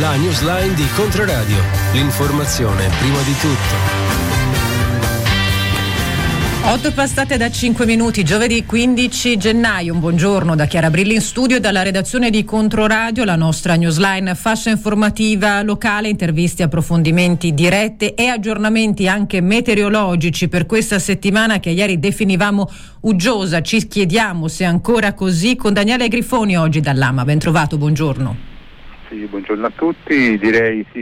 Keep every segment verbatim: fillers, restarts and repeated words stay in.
La newsline di Controradio. L'informazione prima di tutto. Otto passate da cinque minuti, giovedì quindici gennaio. Un buongiorno da Chiara Brilli in studio e dalla redazione di Controradio, la nostra newsline, fascia informativa locale, interviste, approfondimenti, dirette e aggiornamenti anche meteorologici per questa settimana che ieri definivamo uggiosa. Ci chiediamo se è ancora così con Daniele Grifoni oggi dall'Ama. Ben trovato, buongiorno. Sì, buongiorno a tutti. Direi sì,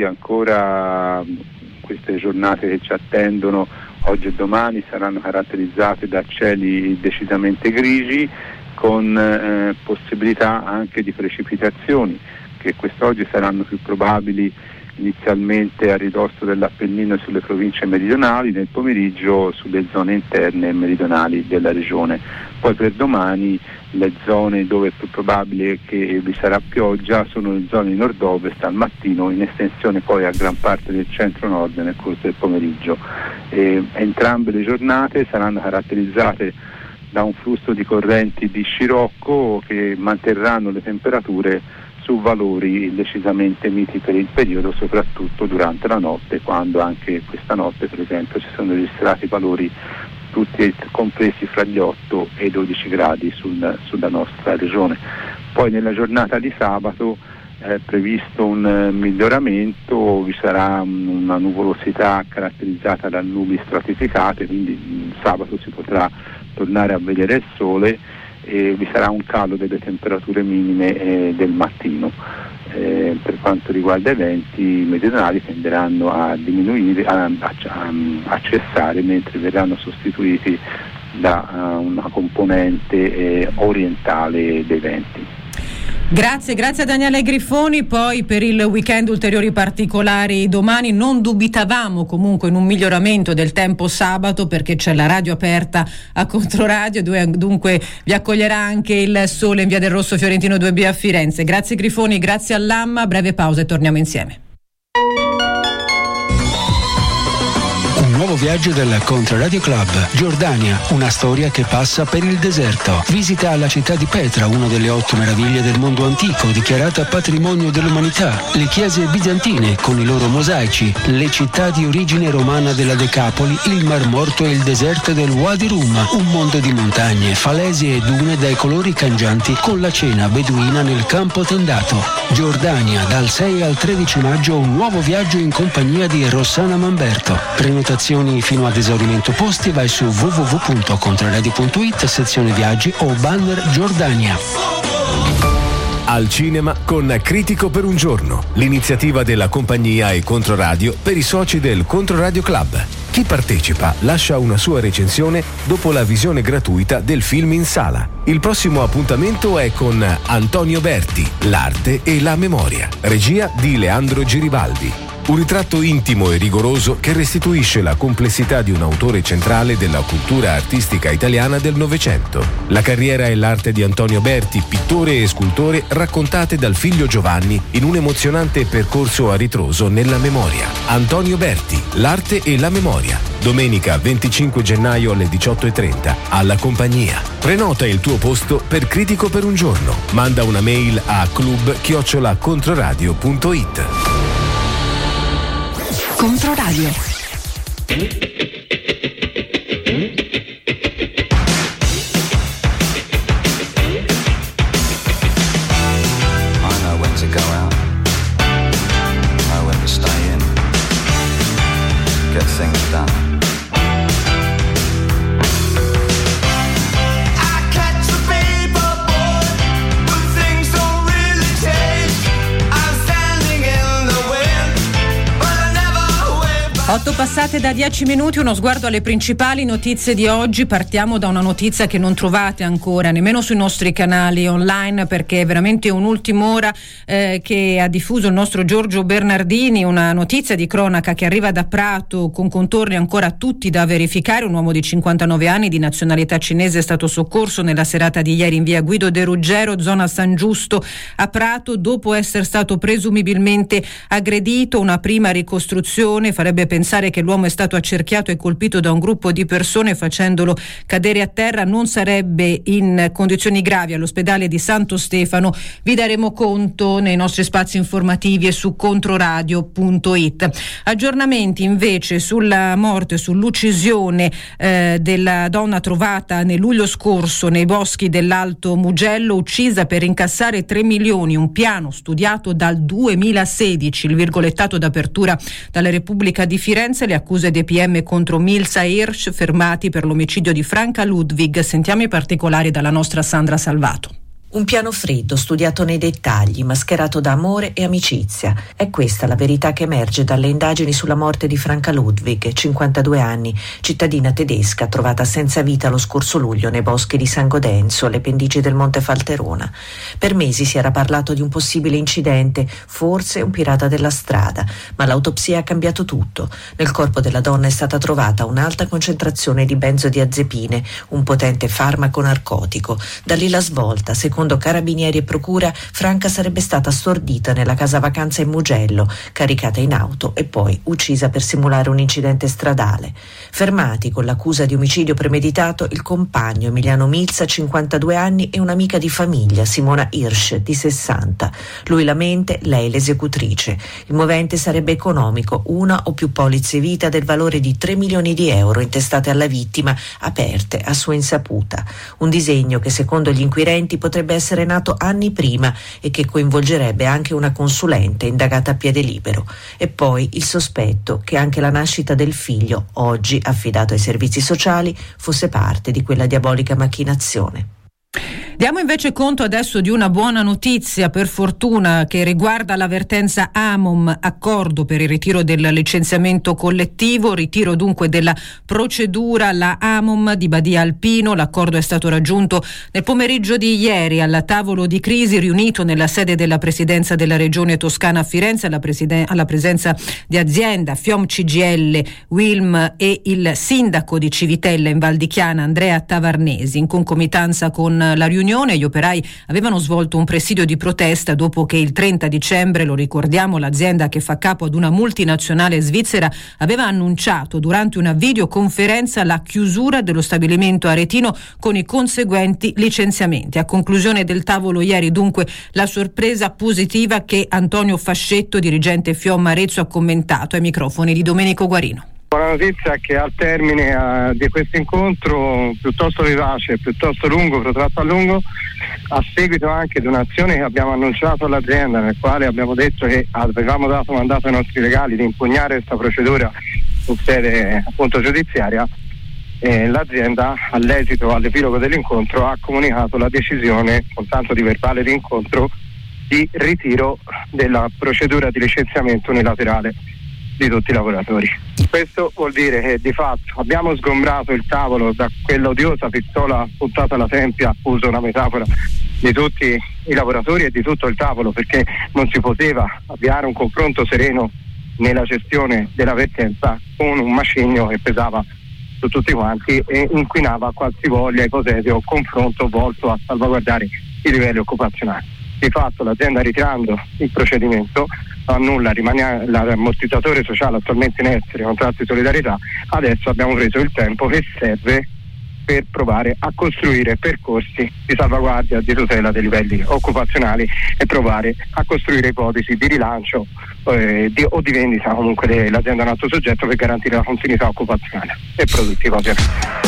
ancora queste giornate che ci attendono oggi e domani saranno caratterizzate da cieli decisamente grigi con eh, possibilità anche di precipitazioni che quest'oggi saranno più probabili inizialmente a ridosso dell'Appennino e sulle province meridionali, nel pomeriggio sulle zone interne e meridionali della regione. Poi per domani le zone dove è più probabile che vi sarà pioggia sono le zone di nord-ovest al mattino, in estensione poi a gran parte del centro-nord nel corso del pomeriggio. E entrambe le giornate saranno caratterizzate da un flusso di correnti di scirocco che manterranno le temperature su valori decisamente miti per il periodo, soprattutto durante la notte, quando anche questa notte per esempio ci sono registrati valori tutti compresi fra gli otto e i dodici gradi sul, sulla nostra regione. Poi nella giornata di sabato è previsto un eh, miglioramento, vi sarà una nuvolosità caratterizzata da nubi stratificate, quindi il sabato si potrà tornare a vedere il sole e vi sarà un calo delle temperature minime eh, del mattino. Eh, per quanto riguarda i venti meridionali tenderanno a diminuire, a, a, a cessare, mentre verranno sostituiti da uh, una componente eh, orientale dei venti. Grazie, grazie a Daniele Grifoni. Poi per il weekend ulteriori particolari domani. Non dubitavamo comunque in un miglioramento del tempo sabato perché c'è la radio aperta a Controradio, dunque vi accoglierà anche il sole in via del Rosso Fiorentino due B a Firenze. Grazie Grifoni, grazie all'Amma, breve pausa e torniamo insieme. Nuovo viaggio del Controradio Club. Giordania, una storia che passa per il deserto. Visita la città di Petra, una delle otto meraviglie del mondo antico, dichiarata patrimonio dell'umanità. Le chiese bizantine con i loro mosaici, le città di origine romana della Decapoli, il Mar Morto e il deserto del Wadi Rum. Un mondo di montagne, falesi e dune dai colori cangianti con la cena beduina nel campo tendato. Giordania, dal sei al tredici maggio, un nuovo viaggio in compagnia di Rossana Mamberto. Prenotazioni fino ad esaurimento posti, vai su w w w punto controradio punto i t, sezione viaggi o banner Giordania. Al cinema con Critico per un giorno, l'iniziativa della compagnia e Controradio per i soci del Controradio Club. Chi partecipa lascia una sua recensione dopo la visione gratuita del film in sala. Il prossimo appuntamento è con Antonio Berti, L'arte e la memoria, regia di Leandro Giribaldi. Un ritratto intimo e rigoroso che restituisce la complessità di un autore centrale della cultura artistica italiana del Novecento. La carriera e l'arte di Antonio Berti, pittore e scultore, raccontate dal figlio Giovanni in un emozionante percorso a ritroso nella memoria. Antonio Berti, l'arte e la memoria. Domenica venticinque gennaio alle diciotto e trenta alla compagnia. Prenota il tuo posto per Critico per un giorno. Manda una mail a club chiocciola controradio punto i t. Controradio. Otto passate da dieci minuti, uno sguardo alle principali notizie di oggi. Partiamo da una notizia che non trovate ancora nemmeno sui nostri canali online, perché è veramente un'ultima ora eh, che ha diffuso il nostro Giorgio Bernardini, una notizia di cronaca che arriva da Prato con contorni ancora tutti da verificare. Un uomo di cinquantanove anni di nazionalità cinese è stato soccorso nella serata di ieri in via Guido De Ruggero, zona San Giusto a Prato, dopo essere stato presumibilmente aggredito. Una prima ricostruzione farebbe pensare pensare che l'uomo è stato accerchiato e colpito da un gruppo di persone facendolo cadere a terra non sarebbe in condizioni gravi all'ospedale di Santo Stefano. Vi daremo conto nei nostri spazi informativi e su controradio punto it. Aggiornamenti invece sulla morte, sull'uccisione eh, della donna trovata nel luglio scorso nei boschi dell'Alto Mugello, uccisa per incassare tre milioni, un piano studiato dal duemilasedici. Il virgolettato d'apertura dalla Repubblica di Firenze, le accuse dei P M contro Mills e Hirsch fermati per l'omicidio di Franca Ludwig. Sentiamo i particolari dalla nostra Sandra Salvato. Un piano freddo, studiato nei dettagli, mascherato da amore e amicizia. È questa la verità che emerge dalle indagini sulla morte di Franca Ludwig, cinquantadue anni, cittadina tedesca trovata senza vita lo scorso luglio nei boschi di San Godenzo, alle pendici del Monte Falterona. Per mesi si era parlato di un possibile incidente, forse un pirata della strada, ma l'autopsia ha cambiato tutto. Nel corpo della donna è stata trovata un'alta concentrazione di benzodiazepine, un potente farmaco narcotico. Da lì la svolta, secondo Secondo carabinieri e procura, Franca sarebbe stata stordita nella casa vacanza in Mugello, caricata in auto e poi uccisa per simulare un incidente stradale. Fermati con l'accusa di omicidio premeditato il compagno Emiliano Mills, cinquantadue anni, e un'amica di famiglia, Simona Hirsch, di sessanta. Lui la mente, lei l'esecutrice. Il movente sarebbe economico, una o più polizze vita del valore di tre milioni di euro intestate alla vittima, aperte a sua insaputa. Un disegno che secondo gli inquirenti potrebbe essere nato anni prima e che coinvolgerebbe anche una consulente indagata a piede libero. E poi il sospetto che anche la nascita del figlio, oggi affidato ai servizi sociali, fosse parte di quella diabolica macchinazione. Diamo invece conto adesso di una buona notizia, per fortuna, che riguarda l'avvertenza AMOM, accordo per il ritiro del licenziamento collettivo, ritiro dunque della procedura. La AMOM di Badia Alpino, l'accordo è stato raggiunto nel pomeriggio di ieri al tavolo di crisi riunito nella sede della Presidenza della Regione Toscana a Firenze, alla, presiden- alla presenza di azienda, FIOM C G I L, Wilm e il sindaco di Civitella in Val di Chiana, Andrea Tavarnesi. In concomitanza con la riunione gli operai avevano svolto un presidio di protesta dopo che il trenta dicembre, lo ricordiamo, l'azienda che fa capo ad una multinazionale svizzera aveva annunciato durante una videoconferenza la chiusura dello stabilimento aretino con i conseguenti licenziamenti. A conclusione del tavolo ieri dunque la sorpresa positiva che Antonio Fascetto, dirigente FIOM Arezzo, ha commentato ai microfoni di Domenico Guarino. Buona notizia è che al termine uh, di questo incontro piuttosto vivace, piuttosto lungo, protratto a lungo, a seguito anche di un'azione che abbiamo annunciato all'azienda, nel quale abbiamo detto che avevamo dato mandato ai nostri legali di impugnare questa procedura in sede appunto giudiziaria, e l'azienda all'esito, all'epilogo dell'incontro, ha comunicato la decisione, con tanto di verbale di incontro, di ritiro della procedura di licenziamento unilaterale di tutti i lavoratori. Questo vuol dire che di fatto abbiamo sgombrato il tavolo da quella odiosa pistola puntata alla tempia, uso una metafora, di tutti i lavoratori e di tutto il tavolo, perché non si poteva avviare un confronto sereno nella gestione dell'avvertenza con un macigno che pesava su tutti quanti e inquinava qualsivoglia ipotetica o confronto volto a salvaguardare i livelli occupazionali. Di fatto l'azienda, ritirando il procedimento, annulla l'ammortizzatore sociale attualmente in essere, i contratti di solidarietà. Adesso abbiamo preso il tempo che serve per provare a costruire percorsi di salvaguardia, di tutela dei livelli occupazionali e provare a costruire ipotesi di rilancio eh, di, o di vendita comunque dell'azienda in atto soggetto per garantire la continuità occupazionale e produttiva, ovviamente.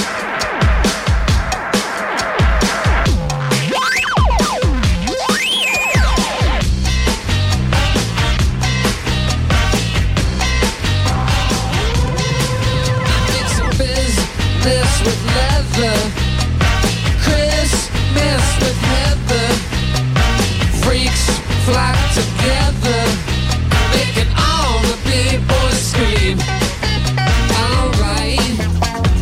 With leather, Christmas with heather, freaks flock together, making all the people scream. Alright,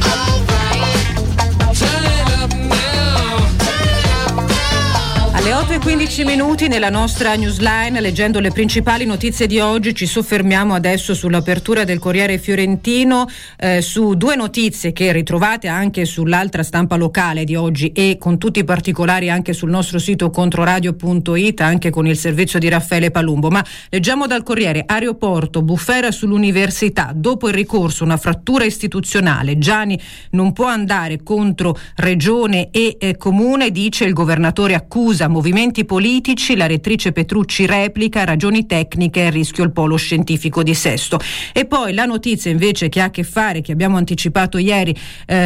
alright, turn it up now. Alle otto otto e quindici minuti nella nostra newsline, leggendo le principali notizie di oggi. Ci soffermiamo adesso sull'apertura del Corriere Fiorentino, eh, su due notizie che ritrovate anche sull'altra stampa locale di oggi e con tutti i particolari anche sul nostro sito controradio punto it, anche con il servizio di Raffaele Palumbo. Ma leggiamo dal Corriere: aeroporto, bufera sull'università, dopo il ricorso una frattura istituzionale, Gianni non può andare contro regione e eh, comune, dice il governatore, accusa movimenti politici, la rettrice Petrucci replica, ragioni tecniche, a rischio il polo scientifico di Sesto. E poi la notizia invece che ha a che fare, che abbiamo anticipato ieri,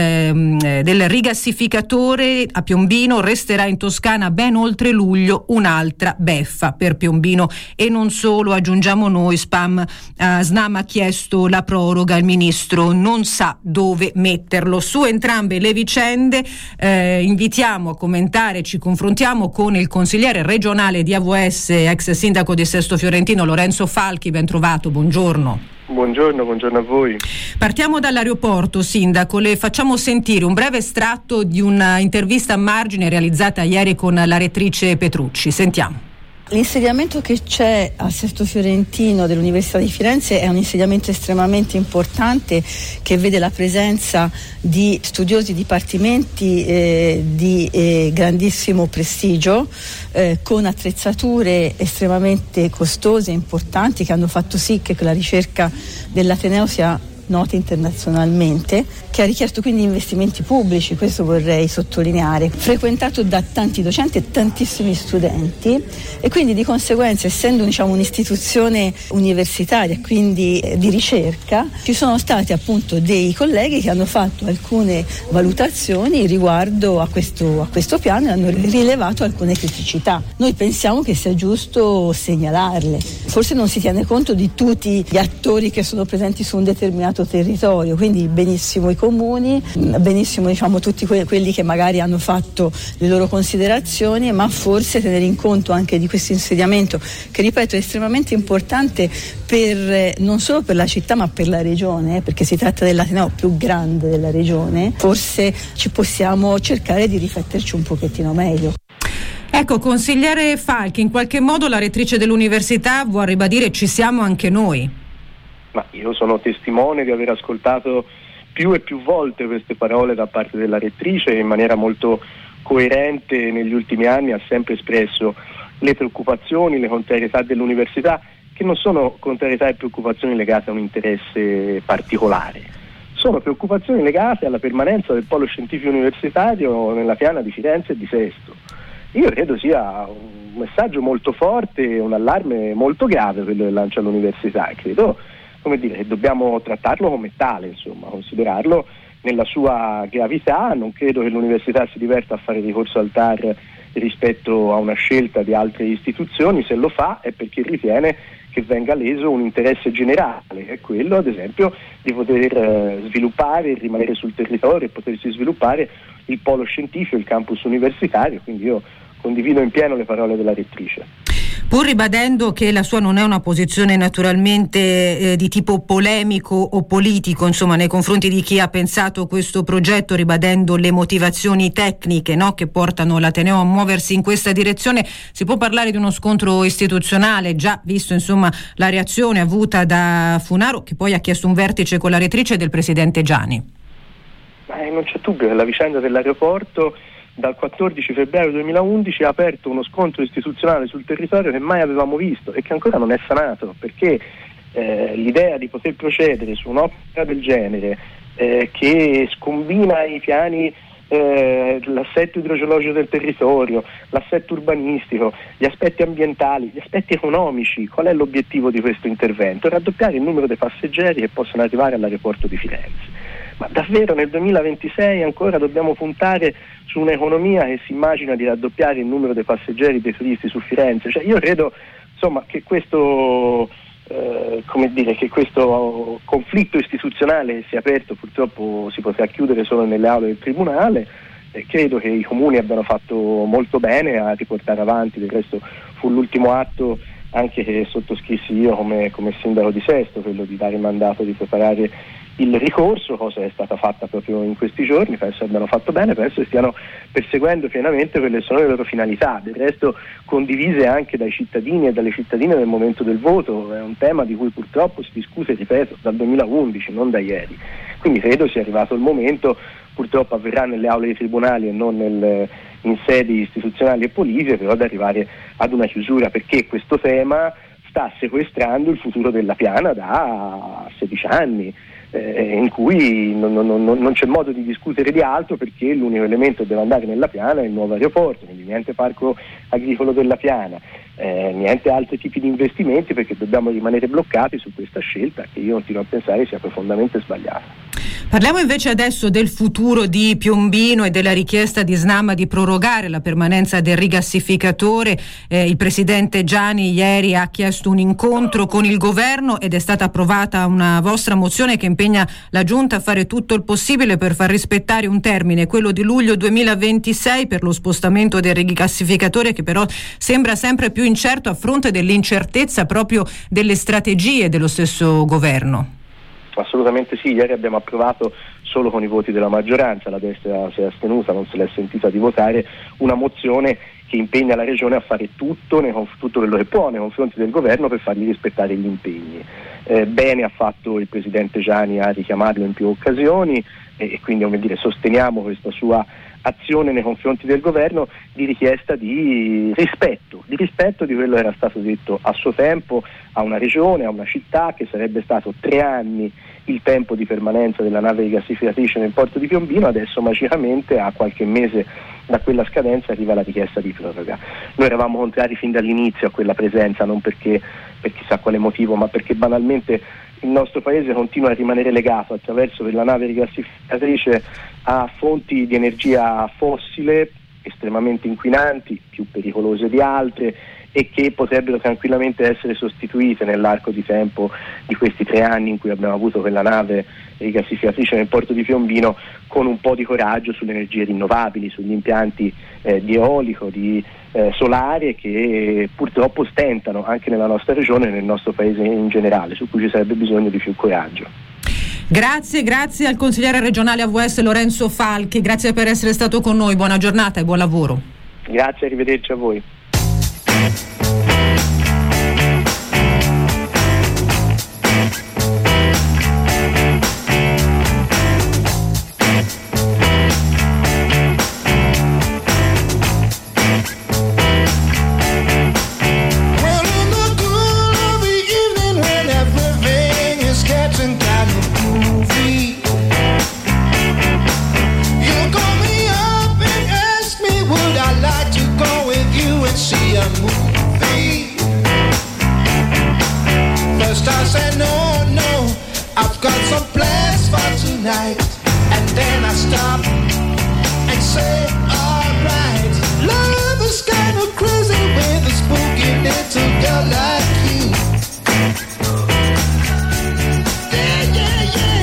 ehm, del rigassificatore a Piombino, resterà in Toscana ben oltre luglio, un'altra beffa per Piombino e non solo, aggiungiamo noi. Spam, uh, Snam ha chiesto la proroga, il ministro non sa dove metterlo. Su entrambe le vicende eh, invitiamo a commentare, ci confrontiamo con il consigliere regionale di A V S, ex sindaco di Sesto Fiorentino, Lorenzo Falchi. Ben trovato, buongiorno. Buongiorno, buongiorno a voi. Partiamo dall'aeroporto, sindaco, le facciamo sentire un breve estratto di una intervista a margine realizzata ieri con la rettrice Petrucci. Sentiamo. L'insediamento che c'è a Sesto Fiorentino dell'Università di Firenze è un insediamento estremamente importante che vede la presenza di studiosi dipartimenti eh, di eh, grandissimo prestigio, eh, con attrezzature estremamente costose e importanti che hanno fatto sì che la ricerca dell'Ateneo sia nota internazionalmente, che ha richiesto quindi investimenti pubblici, questo vorrei sottolineare, frequentato da tanti docenti e tantissimi studenti, e quindi di conseguenza, essendo diciamo un'istituzione universitaria, quindi eh, di ricerca, ci sono stati appunto dei colleghi che hanno fatto alcune valutazioni riguardo a questo, a questo piano e hanno rilevato alcune criticità. Noi pensiamo che sia giusto segnalarle. Forse non si tiene conto di tutti gli attori che sono presenti su un determinato territorio, quindi benissimo i comuni, benissimo diciamo tutti que- quelli che magari hanno fatto le loro considerazioni, ma forse tenere in conto anche di questo insediamento che, ripeto, è estremamente importante per, non solo per la città ma per la regione, perché si tratta dell'ateneo più grande della regione. Forse ci possiamo cercare di rifletterci un pochettino meglio. Ecco, consigliere Falchi, in qualche modo la rettrice dell'università vuol ribadire ci siamo anche noi. Ma io sono testimone di aver ascoltato più e più volte queste parole da parte della rettrice, e in maniera molto coerente negli ultimi anni ha sempre espresso le preoccupazioni, le contrarietà dell'università, che non sono contrarietà e preoccupazioni legate a un interesse particolare, sono preoccupazioni legate alla permanenza del polo scientifico universitario nella piana di Firenze e di Sesto. Io credo sia un messaggio molto forte, un allarme molto grave quello che lancia l'università, e credo, come dire, dobbiamo trattarlo come tale, insomma, considerarlo nella sua gravità. Non credo che l'università si diverta a fare ricorso al T A R rispetto a una scelta di altre istituzioni. Se lo fa è perché ritiene che venga leso un interesse generale, è quello ad esempio di poter eh, sviluppare, rimanere sul territorio e potersi sviluppare il polo scientifico, il campus universitario. Quindi io condivido in pieno le parole della rettrice. Pur ribadendo che la sua non è una posizione naturalmente eh, di tipo polemico o politico, insomma, nei confronti di chi ha pensato questo progetto, ribadendo le motivazioni tecniche, no, che portano l'Ateneo a muoversi in questa direzione, si può parlare di uno scontro istituzionale, già visto insomma la reazione avuta da Funaro, che poi ha chiesto un vertice con la rettrice, del presidente Gianni. Eh, non c'è dubbio che la vicenda dell'aeroporto dal quattordici febbraio duemilaundici ha aperto uno scontro istituzionale sul territorio che mai avevamo visto e che ancora non è sanato, perché eh, l'idea di poter procedere su un'opera del genere eh, che scombina i piani, eh, l'assetto idrogeologico del territorio, l'assetto urbanistico, gli aspetti ambientali, gli aspetti economici, qual è l'obiettivo di questo intervento? Raddoppiare il numero dei passeggeri che possono arrivare all'aeroporto di Firenze. Ma davvero nel duemilaventisei ancora dobbiamo puntare su un'economia che si immagina di raddoppiare il numero dei passeggeri, dei turisti su Firenze? Cioè, io credo insomma che questo eh, come dire che questo conflitto istituzionale che si è aperto purtroppo si potrà chiudere solo nelle aule del Tribunale. E credo che i comuni abbiano fatto molto bene a riportare avanti, del resto fu l'ultimo atto anche che sottoscrissi io come, come sindaco di Sesto, quello di dare il mandato di preparare il ricorso, cosa è stata fatta proprio in questi giorni. Penso abbiano fatto bene, penso che stiano perseguendo pienamente quelle sono le loro finalità, del resto condivise anche dai cittadini e dalle cittadine nel momento del voto. È un tema di cui purtroppo si discute, ripeto, dal duemilaundici, non da ieri, quindi credo sia arrivato il momento, purtroppo avverrà nelle aule dei tribunali e non nel, in sedi istituzionali e politiche, però ad arrivare ad una chiusura, perché questo tema sta sequestrando il futuro della Piana da sedici anni, eh, in cui non, non, non, non c'è modo di discutere di altro, perché l'unico elemento che deve andare nella Piana è il nuovo aeroporto, quindi niente parco agricolo della Piana, eh, niente altri tipi di investimenti, perché dobbiamo rimanere bloccati su questa scelta che io continuo a pensare sia profondamente sbagliata. Parliamo invece adesso del futuro di Piombino e della richiesta di Snam di prorogare la permanenza del rigassificatore. Eh, il presidente Giani ieri ha chiesto un incontro con il governo ed è stata approvata una vostra mozione che impegna la Giunta a fare tutto il possibile per far rispettare un termine, quello di luglio duemilaventisei, per lo spostamento del rigassificatore, che però sembra sempre più incerto a fronte dell'incertezza proprio delle strategie dello stesso governo. Assolutamente sì, ieri abbiamo approvato solo con i voti della maggioranza, la destra si è astenuta, non se l'è sentita di votare, una mozione che impegna la Regione a fare tutto, nei, tutto quello che può nei confronti del governo per fargli rispettare gli impegni. Eh, bene ha fatto il presidente Giani a richiamarlo in più occasioni e, e quindi, come dire, sosteniamo questa sua azione nei confronti del governo di richiesta di rispetto, di rispetto di quello che era stato detto a suo tempo a una regione, a una città, che sarebbe stato tre anni il tempo di permanenza della nave rigassificatrice nel porto di Piombino. Adesso magicamente a qualche mese da quella scadenza arriva la richiesta di proroga. Noi eravamo contrari fin dall'inizio a quella presenza, non perché per chissà quale motivo, ma perché banalmente il nostro paese continua a rimanere legato attraverso quella nave rigassificatrice a fonti di energia fossile estremamente inquinanti, più pericolose di altre, e che potrebbero tranquillamente essere sostituite nell'arco di tempo di questi tre anni in cui abbiamo avuto quella nave rigassificatrice nel porto di Piombino, con un po' di coraggio sulle energie rinnovabili, sugli impianti eh, di eolico, di eh, solare, che purtroppo stentano anche nella nostra regione e nel nostro paese in generale, su cui ci sarebbe bisogno di più coraggio. Grazie, grazie al consigliere regionale A V S Lorenzo Falchi, grazie per essere stato con noi, buona giornata e buon lavoro. Grazie, arrivederci a voi. And then I stop and say, alright, love is kind of crazy with a spooky little girl like you. Yeah, yeah,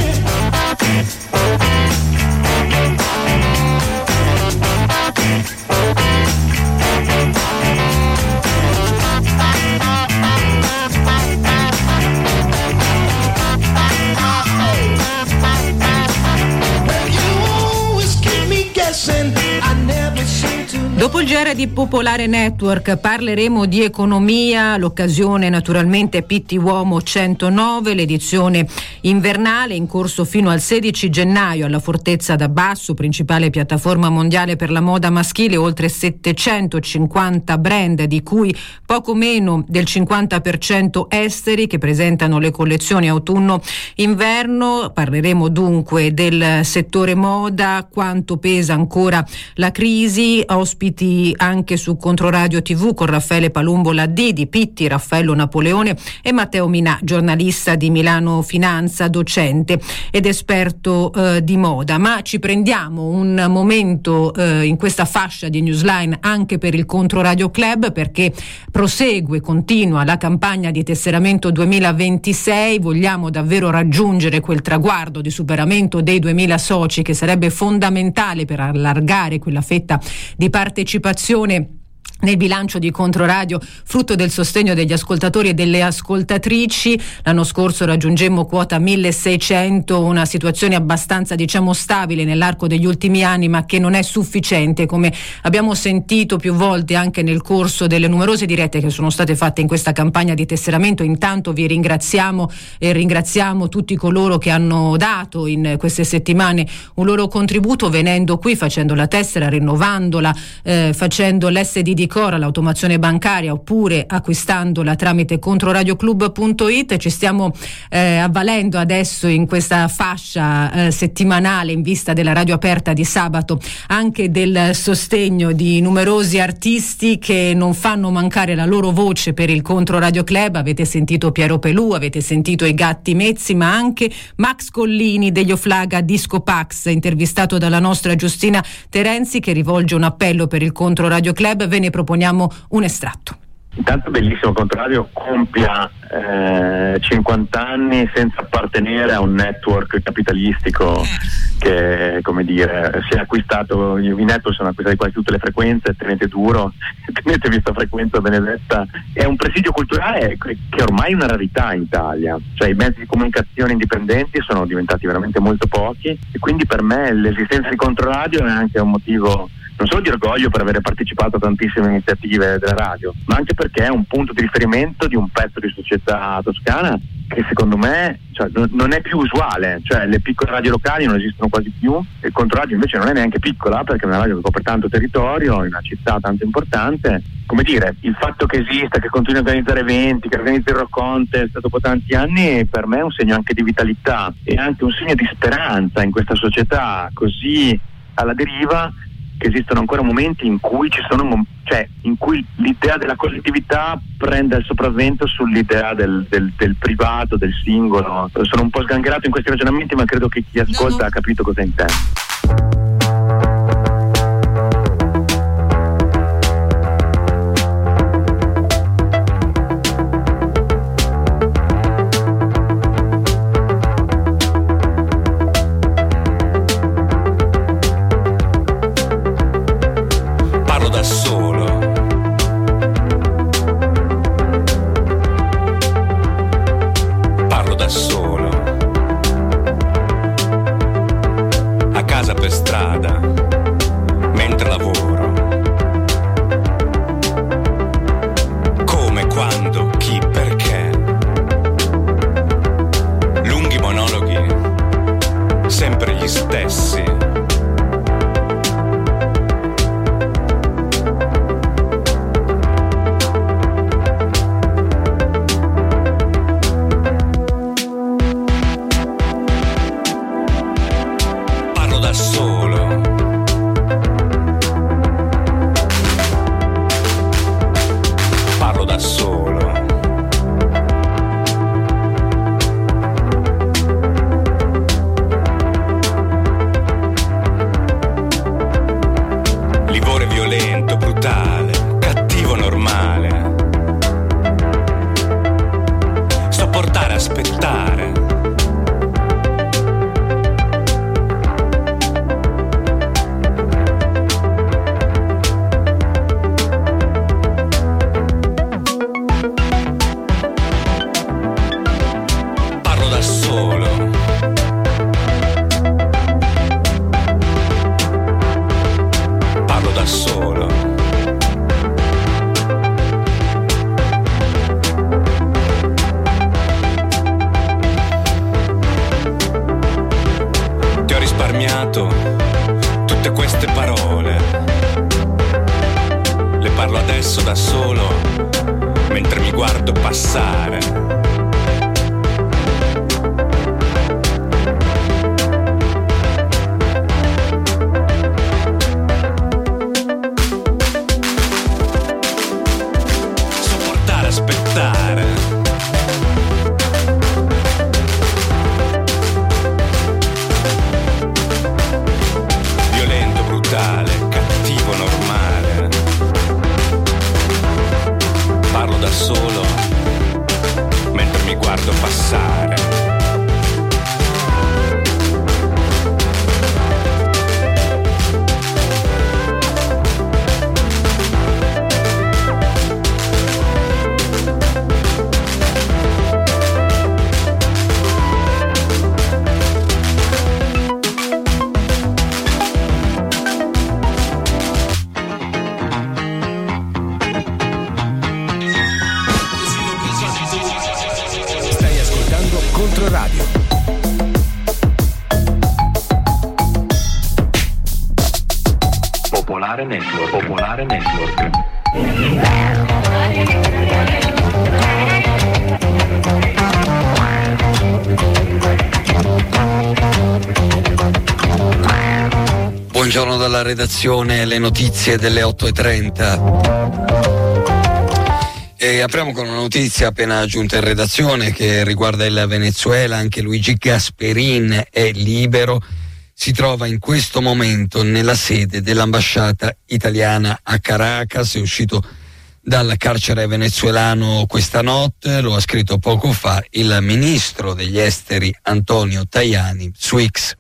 Dopo il G R di Popolare Network parleremo di economia, l'occasione naturalmente Pitti Uomo centonove, l'edizione invernale in corso fino al sedici gennaio alla Fortezza d'Abbasso, principale piattaforma mondiale per la moda maschile, oltre settecentocinquanta brand, di cui poco meno del cinquanta per cento esteri, che presentano le collezioni autunno-inverno. Parleremo dunque del settore moda, quanto pesa ancora la crisi, ospiti anche su Controradio tivù con Raffaele Palumbo Laddì di Pitti, Raffaello Napoleone e Matteo Minà, giornalista di Milano Finanza, docente ed esperto eh, di moda. Ma ci prendiamo un momento eh, in questa fascia di Newsline anche per il Controradio Club, perché prosegue, continua la campagna di tesseramento duemilaventisei. Vogliamo davvero raggiungere quel traguardo di superamento dei duemila soci, che sarebbe fondamentale per allargare quella fetta di partecipazione nel bilancio di Controradio, frutto del sostegno degli ascoltatori e delle ascoltatrici. L'anno scorso raggiungemmo quota milleseicento, una situazione abbastanza diciamo stabile nell'arco degli ultimi anni, ma che non è sufficiente, come abbiamo sentito più volte anche nel corso delle numerose dirette che sono state fatte in questa campagna di tesseramento. Intanto vi ringraziamo e ringraziamo tutti coloro che hanno dato in queste settimane un loro contributo, venendo qui, facendo la tessera, rinnovandola, eh, facendo l'S D D Cora, l'automazione bancaria, oppure acquistandola tramite controradioclub punto it. Ci stiamo eh, avvalendo adesso in questa fascia eh, settimanale in vista della radio aperta di sabato anche del sostegno di numerosi artisti che non fanno mancare la loro voce per il Controradio Club. Avete sentito Piero Pelù, avete sentito i Gatti Mezzi, ma anche Max Collini degli Oflaga Disco Pax, intervistato dalla nostra Giustina Terenzi, che rivolge un appello per il Controradio Club. Ve ne proponiamo un estratto. Intanto bellissimo Controradio compia eh, cinquanta anni senza appartenere a un network capitalistico che, come dire, si è acquistato, i network sono acquistati quasi tutte le frequenze, tenete duro, tenete vista frequenza Benedetta. È un presidio culturale che ormai è una rarità in Italia, cioè i mezzi di comunicazione indipendenti sono diventati veramente molto pochi, e quindi per me l'esistenza di Controradio è anche un motivo non solo di orgoglio per avere partecipato a tantissime iniziative della radio, ma anche perché è un punto di riferimento di un pezzo di società toscana che secondo me cioè, non è più usuale, cioè le piccole radio locali non esistono quasi più, e il Controradio invece non è neanche piccola, perché è una radio che copre tanto territorio in una città tanto importante. Come dire, il fatto che esista, che continui a organizzare eventi, che organizzi il Rock Contest dopo tanti anni, per me è un segno anche di vitalità e anche un segno di speranza in questa società così alla deriva, che esistono ancora momenti in cui ci sono cioè in cui l'idea della collettività prende il sopravvento sull'idea del, del, del privato, del singolo. Sono un po' sgangherato in questi ragionamenti, ma credo che chi ascolta no, no. ha capito cosa intendo. Solo Popolare Network. Popolare Network. Buongiorno dalla redazione, le notizie delle otto e trenta. E apriamo con una notizia appena giunta in redazione che riguarda il Venezuela. Anche Luigi Gasperin è libero. Si trova in questo momento nella sede dell'ambasciata italiana a Caracas. È uscito dal carcere venezuelano questa notte, lo ha scritto poco fa il ministro degli esteri Antonio Tajani su X.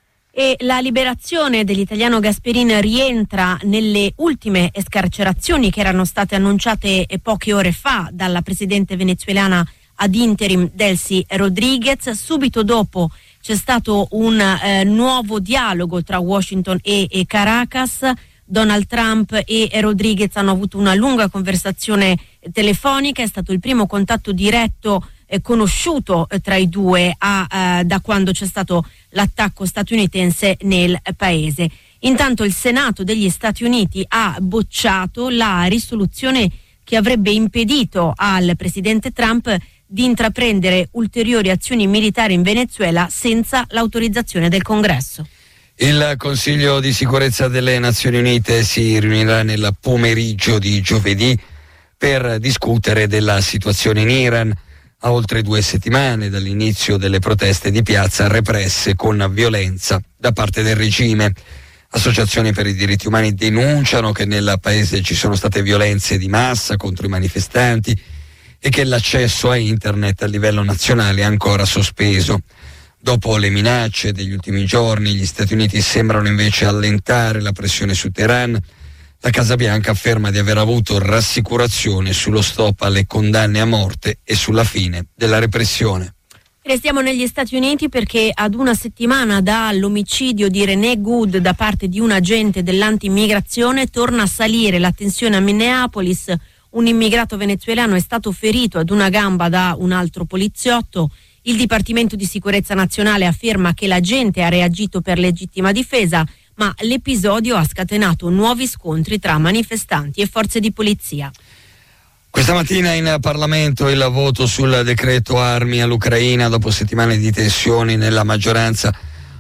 E la liberazione dell'italiano Gasperin rientra nelle ultime scarcerazioni che erano state annunciate poche ore fa dalla presidente venezuelana ad interim Delcy Rodriguez. Subito dopo c'è stato un eh, nuovo dialogo tra Washington e, e Caracas. Donald Trump e Rodriguez hanno avuto una lunga conversazione telefonica. È stato il primo contatto diretto eh, conosciuto eh, tra i due a, eh, da quando c'è stato l'attacco statunitense nel paese. Intanto il Senato degli Stati Uniti ha bocciato la risoluzione che avrebbe impedito al presidente Trump di intraprendere ulteriori azioni militari in Venezuela senza l'autorizzazione del Congresso. Il Consiglio di sicurezza delle Nazioni Unite si riunirà nel pomeriggio di giovedì per discutere della situazione in Iran a oltre due settimane dall'inizio delle proteste di piazza represse con violenza da parte del regime. Associazioni per i diritti umani denunciano che nel paese ci sono state violenze di massa contro i manifestanti e che l'accesso a internet a livello nazionale è ancora sospeso. Dopo le minacce degli ultimi giorni, gli Stati Uniti sembrano invece allentare la pressione su Teheran. La Casa Bianca afferma di aver avuto rassicurazione sullo stop alle condanne a morte e sulla fine della repressione. Restiamo negli Stati Uniti perché ad una settimana dall'omicidio di René Good da parte di un agente dell'anti-immigrazione torna a salire la tensione a Minneapolis. Un immigrato venezuelano è stato ferito ad una gamba da un altro poliziotto. Il Dipartimento di Sicurezza Nazionale afferma che l'agente ha reagito per legittima difesa, ma l'episodio ha scatenato nuovi scontri tra manifestanti e forze di polizia. Questa mattina in Parlamento il voto sul decreto armi all'Ucraina dopo settimane di tensioni nella maggioranza.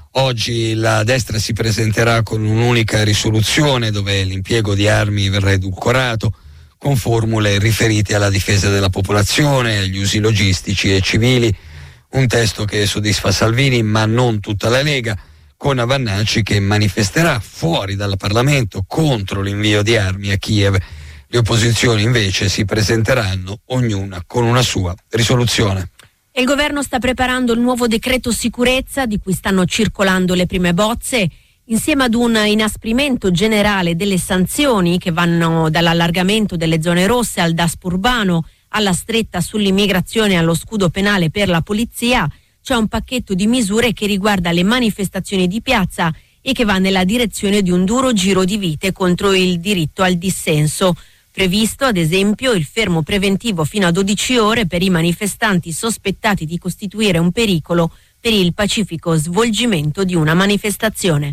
Oggi la destra si presenterà con un'unica risoluzione dove l'impiego di armi verrà edulcorato con formule riferite alla difesa della popolazione, agli usi logistici e civili. Un testo che soddisfa Salvini ma non tutta la Lega, con Vannacci che manifesterà fuori dal Parlamento contro l'invio di armi a Kiev. Le opposizioni invece si presenteranno ognuna con una sua risoluzione. Il governo sta preparando il nuovo decreto sicurezza di cui stanno circolando le prime bozze, insieme ad un inasprimento generale delle sanzioni che vanno dall'allargamento delle zone rosse al Daspo urbano alla stretta sull'immigrazione e allo scudo penale per la polizia. C'è un pacchetto di misure che riguarda le manifestazioni di piazza e che va nella direzione di un duro giro di vite contro il diritto al dissenso. Previsto, ad esempio, il fermo preventivo fino a dodici ore per i manifestanti sospettati di costituire un pericolo per il pacifico svolgimento di una manifestazione.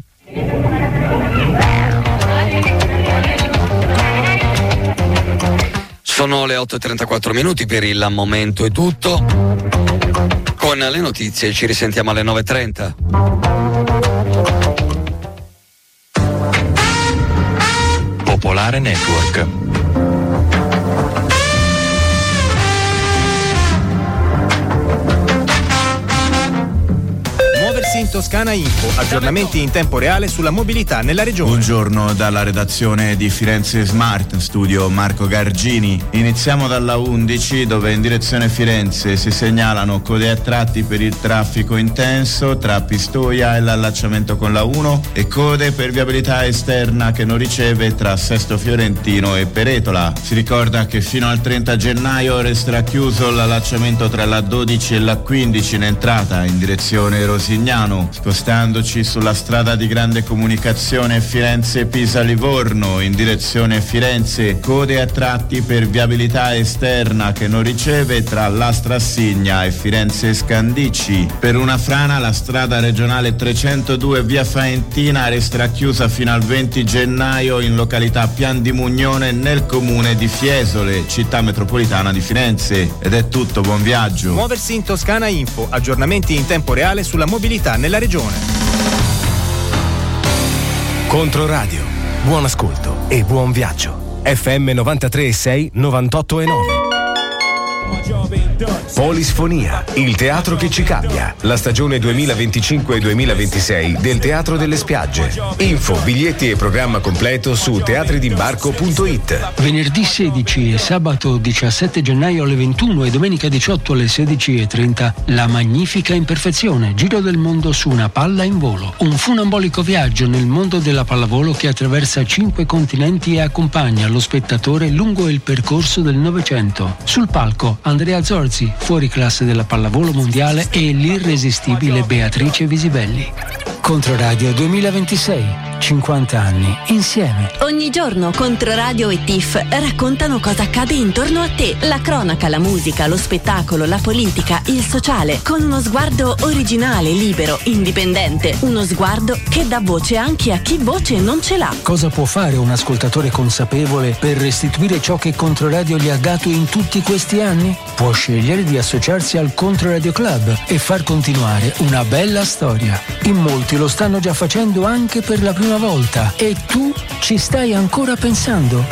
Sono le otto e trentaquattro minuti, per il momento è tutto. Con le notizie ci risentiamo alle nove e trenta. Popolare Network. In Toscana Info, aggiornamenti in tempo reale sulla mobilità nella regione. Buongiorno dalla redazione di Firenze Smart, studio Marco Gargini. Iniziamo dalla undici dove in direzione Firenze si segnalano code a tratti per il traffico intenso tra Pistoia e l'allacciamento con la uno e code per viabilità esterna che non riceve tra Sesto Fiorentino e Peretola. Si ricorda che fino al trenta gennaio resterà chiuso l'allacciamento tra la dodici e la quindici in entrata in direzione Rosignano. Milano, spostandoci sulla strada di grande comunicazione Firenze-Pisa-Livorno in direzione Firenze, code a tratti per viabilità esterna che non riceve tra Lastrassigna e Firenze-Scandicci. Per una frana la strada regionale trecentodue via Faentina resterà chiusa fino al venti gennaio in località Pian di Mugnone nel comune di Fiesole, città metropolitana di Firenze. Ed è tutto, buon viaggio. Muoversi in Toscana Info, aggiornamenti in tempo reale sulla mobilità nella regione. Controradio, buon ascolto e buon viaggio. F M novantatré e sei, novantotto e nove. Polisfonia, il teatro che ci cambia. La stagione duemilaventicinque duemilaventisei del Teatro delle Spiagge. Info, biglietti e programma completo su teatri d'imbarco punto it. Venerdì sedici e sabato diciassette gennaio alle ventuno e domenica diciotto alle sedici e trenta La Magnifica Imperfezione, giro del mondo su una palla in volo. Un funambolico viaggio nel mondo della pallavolo che attraversa cinque continenti e accompagna lo spettatore lungo il percorso del Novecento. Sul palco Andrea Zorzi, fuori classe della pallavolo mondiale, e l'irresistibile Beatrice Visibelli. Controradio duemilaventisei, cinquanta anni insieme. Ogni giorno Controradio e T I F raccontano cosa accade intorno a te. La cronaca, la musica, lo spettacolo, la politica, il sociale, con uno sguardo originale, libero, indipendente. Uno sguardo che dà voce anche a chi voce non ce l'ha. Cosa può fare un ascoltatore consapevole per restituire ciò che Controradio gli ha dato in tutti questi anni? Può scegliere di associarsi al Controradio Club e far continuare una bella storia. In molti lo stanno già facendo anche per la prima volta e tu ci stai ancora pensando?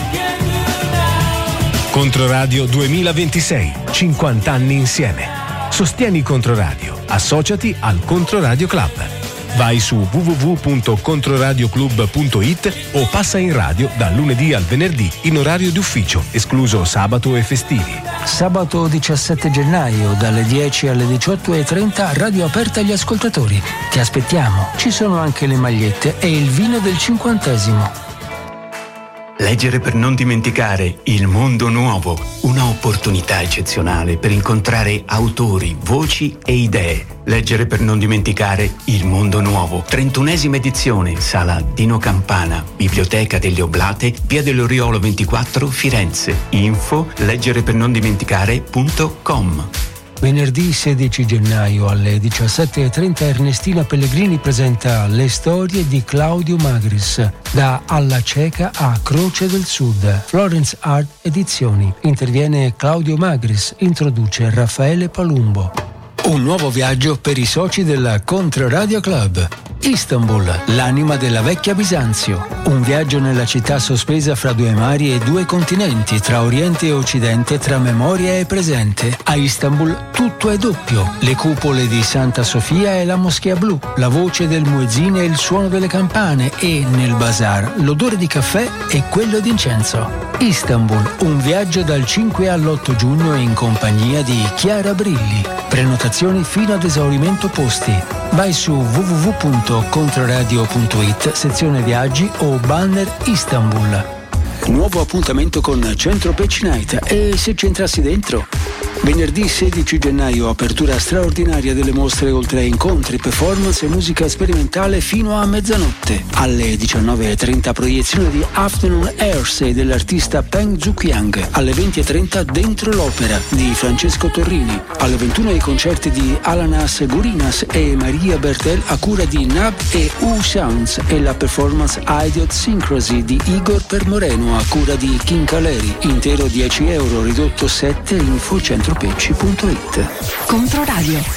Controradio duemilaventisei, cinquanta anni insieme. Sostieni Controradio, associati al Controradio Club. Vai su w w w punto controradioclub punto it o passa in radio dal lunedì al venerdì in orario di ufficio, escluso sabato e festivi. Sabato diciassette gennaio dalle dieci alle diciotto e trenta, radio aperta agli ascoltatori. Ti aspettiamo. Ci sono anche le magliette e il vino del cinquantesimo. Leggere per non dimenticare Il Mondo Nuovo, una opportunità eccezionale per incontrare autori, voci e idee. Leggere per non dimenticare Il Mondo Nuovo, trentunesima edizione, sala Dino Campana, Biblioteca delle Oblate, via dell'Oriolo ventiquattro, Firenze. Info leggere per non dimenticare punto com. Venerdì sedici gennaio alle diciassette e trenta Ernestina Pellegrini presenta Le storie di Claudio Magris, da Alla Cieca a Croce del Sud, Florence Art Edizioni. Interviene Claudio Magris, introduce Raffaele Palumbo. Un nuovo viaggio per i soci del Controradio Club. Istanbul, l'anima della vecchia Bisanzio. Un viaggio nella città sospesa fra due mari e due continenti, tra Oriente e Occidente, tra memoria e presente. A Istanbul tutto è doppio. Le cupole di Santa Sofia e la Moschea Blu, la voce del muezzin e il suono delle campane, e nel bazar l'odore di caffè e quello d'incenso. Istanbul, un viaggio dal cinque all'otto giugno in compagnia di Chiara Brilli. Prenotazioni fino ad esaurimento posti. Vai su w w w punto controradio punto it, sezione viaggi o banner Istanbul. Nuovo appuntamento con Centro Pitch Night. E se ci entrassi dentro? Venerdì sedici gennaio, apertura straordinaria delle mostre, oltre a incontri, performance e musica sperimentale fino a mezzanotte. Alle diciannove e trenta proiezione di Afternoon Airsay dell'artista Peng Zuqiang. Alle venti e trenta Dentro l'Opera di Francesco Torrini. Alle ventuno i concerti di Alanas Gurinas e Maria Bertel a cura di Nab e U Sounds, e la performance Idiosynchrocy di Igor Permoreno a cura di King Caleri. Intero dieci euro, ridotto sette. Info centro pecci punto it. Controradio.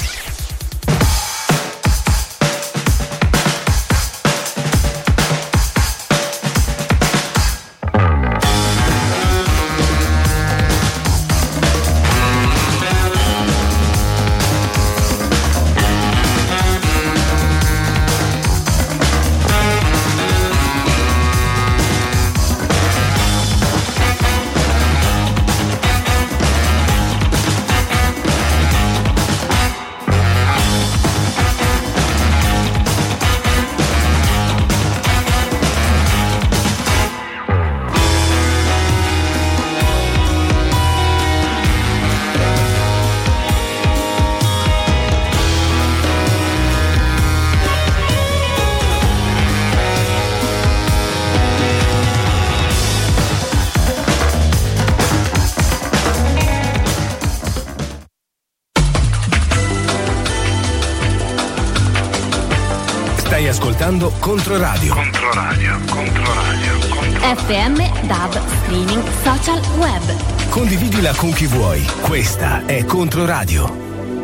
ascoltando Controradio. Controradio, Controradio, Controradio. F M, D A B, streaming, social, web. Condividila con chi vuoi. Questa è Controradio.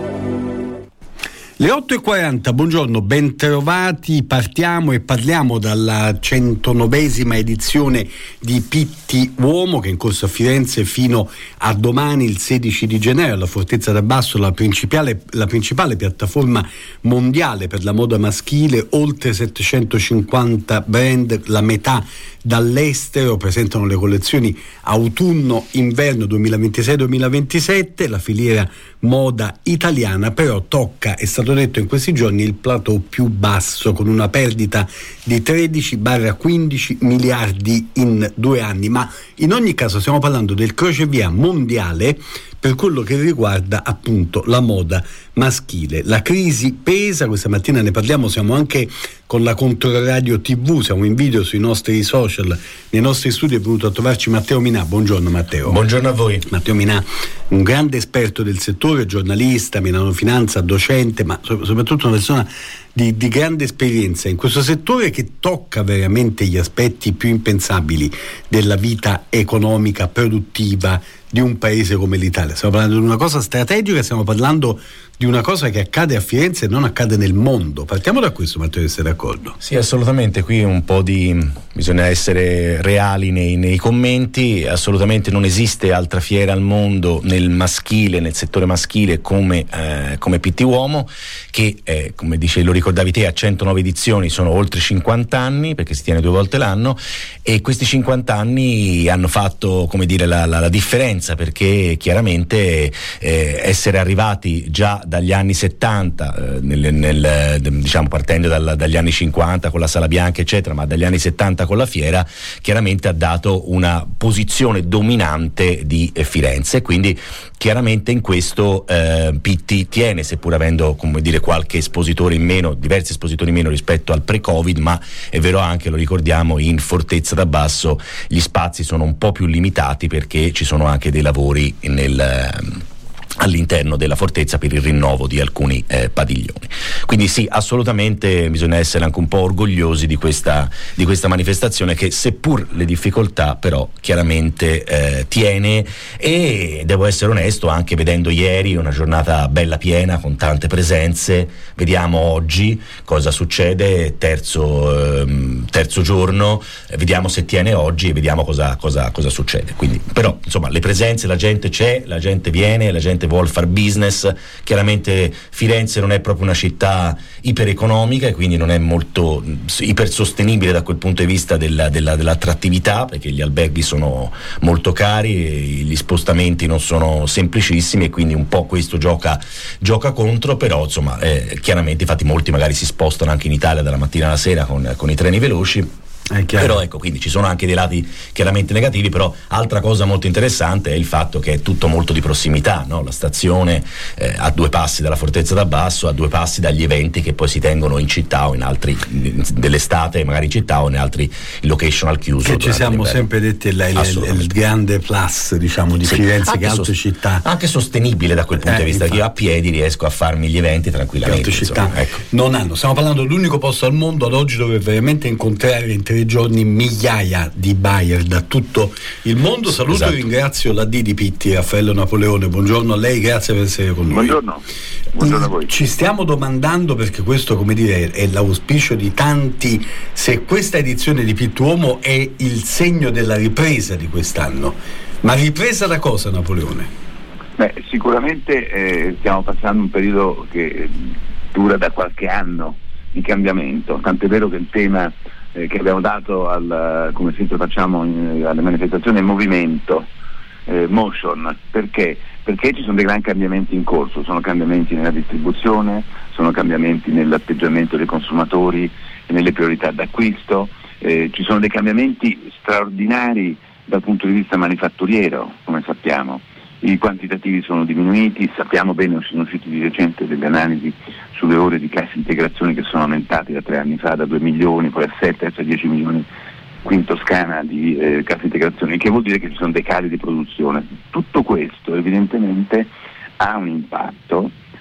Le otto e quaranta, buongiorno, bentrovati, partiamo e parliamo dalla centonovesima edizione di Pitti Uomo, che è in corso a Firenze fino a domani, il sedici di gennaio, alla Fortezza d'Abbasso, la principale, la principale piattaforma mondiale per la moda maschile. Oltre settecentocinquanta brand, la metà dall'estero, presentano le collezioni autunno-inverno duemilaventisei duemilaventisette. La filiera moda italiana però tocca, è stato detto in questi giorni, il plateau più basso, con una perdita di tredici quindici miliardi in due anni. Ma in ogni caso stiamo parlando del crocevia mondiale per quello che riguarda appunto la moda maschile. La crisi pesa, questa mattina ne parliamo, siamo anche con la Controradio tivù, siamo in video sui nostri social, nei nostri studi è venuto a trovarci Matteo Minà. Buongiorno Matteo. Buongiorno a voi. Matteo Minà, un grande esperto del settore, giornalista, Milano Finanza, docente, ma soprattutto una persona di, di grande esperienza in questo settore che tocca veramente gli aspetti più impensabili della vita economica, produttiva di un paese come l'Italia. Stiamo parlando di una cosa strategica, stiamo parlando di una cosa che accade a Firenze e non accade nel mondo. Partiamo da questo, Matteo, sei d'accordo? Sì, assolutamente, qui un po' di bisogna essere reali nei, nei commenti. Assolutamente non esiste altra fiera al mondo nel maschile, nel settore maschile come, eh, come Pitti Uomo, che eh, come dice, lo ricordavi te, ha centonove edizioni, sono oltre cinquanta anni, perché si tiene due volte l'anno, e questi cinquanta anni hanno fatto, come dire, la, la, la differenza, perché chiaramente eh, essere arrivati già dagli anni settanta, eh, nel, nel, diciamo partendo dal, dagli anni cinquanta con la Sala Bianca eccetera, ma dagli anni settanta con la fiera, chiaramente ha dato una posizione dominante di eh, Firenze, quindi chiaramente in questo eh, Pitti tiene, seppur avendo, come dire, qualche espositore in meno, diversi espositori in meno rispetto al pre-Covid, ma è vero anche, lo ricordiamo, in Fortezza d'Abbasso gli spazi sono un po' più limitati perché ci sono anche dei lavori nel all'interno della fortezza per il rinnovo di alcuni eh, padiglioni. Quindi sì, assolutamente bisogna essere anche un po' orgogliosi di questa, di questa manifestazione che, seppur le difficoltà, però chiaramente eh, tiene, e devo essere onesto, anche vedendo ieri una giornata bella piena con tante presenze, vediamo oggi cosa succede, terzo, ehm, terzo giorno, eh, vediamo se tiene oggi e vediamo cosa, cosa, cosa succede. Quindi, però insomma, le presenze, la gente c'è, la gente viene, la gente vuol far business. Chiaramente Firenze non è proprio una città ipereconomica e quindi non è molto ipersostenibile da quel punto di vista della, della, dell'attrattività, perché gli alberghi sono molto cari e gli spostamenti non sono semplicissimi, e quindi un po' questo gioca, gioca contro. Però insomma eh, chiaramente, infatti molti magari si spostano anche in Italia dalla mattina alla sera con, con i treni veloci. Però ecco, quindi ci sono anche dei lati chiaramente negativi. Però altra cosa molto interessante è il fatto che è tutto molto di prossimità, no? La stazione eh, a due passi dalla Fortezza d'Abbasso, a due passi dagli eventi che poi si tengono in città o in altri, dell'estate magari in città o in altri location al chiuso, che ci siamo l'inverno. Sempre detti il, il, il grande plus, diciamo, di sì, Firenze che altre sost- città, anche sostenibile da quel punto eh, di vista, che io a piedi riesco a farmi gli eventi tranquillamente. Altre città ecco. non hanno, stiamo parlando dell'unico posto al mondo ad oggi dove veramente incontrare in tre giorni migliaia di buyer da tutto il mondo. Saluto esatto. E ringrazio la D di Pitti, Raffaello Napoleone. Buongiorno a lei, grazie per essere con noi. Buongiorno. Buongiorno a voi. Ci stiamo domandando, perché questo, come dire, è l'auspicio di tanti, se questa edizione di Pitti Uomo è il segno della ripresa di quest'anno. Ma ripresa da cosa, Napoleone? Beh, sicuramente eh, stiamo passando un periodo che dura da qualche anno di cambiamento, tant'è vero che il tema eh, che abbiamo dato al, come sempre facciamo in, alle manifestazioni è movimento, eh, motion. Perché? Perché ci sono dei grandi cambiamenti in corso, sono cambiamenti nella distribuzione, sono cambiamenti nell'atteggiamento dei consumatori e nelle priorità d'acquisto, eh, ci sono dei cambiamenti straordinari dal punto di vista manifatturiero, come sappiamo. I quantitativi sono diminuiti, sappiamo bene, sono usciti di recente delle analisi sulle ore di cassa integrazione che sono aumentate da tre anni fa da due milioni, poi a sette, adesso a dieci milioni qui in Toscana di eh, cassa integrazione, che vuol dire che ci sono dei cali di produzione. Tutto questo evidentemente ha un impatto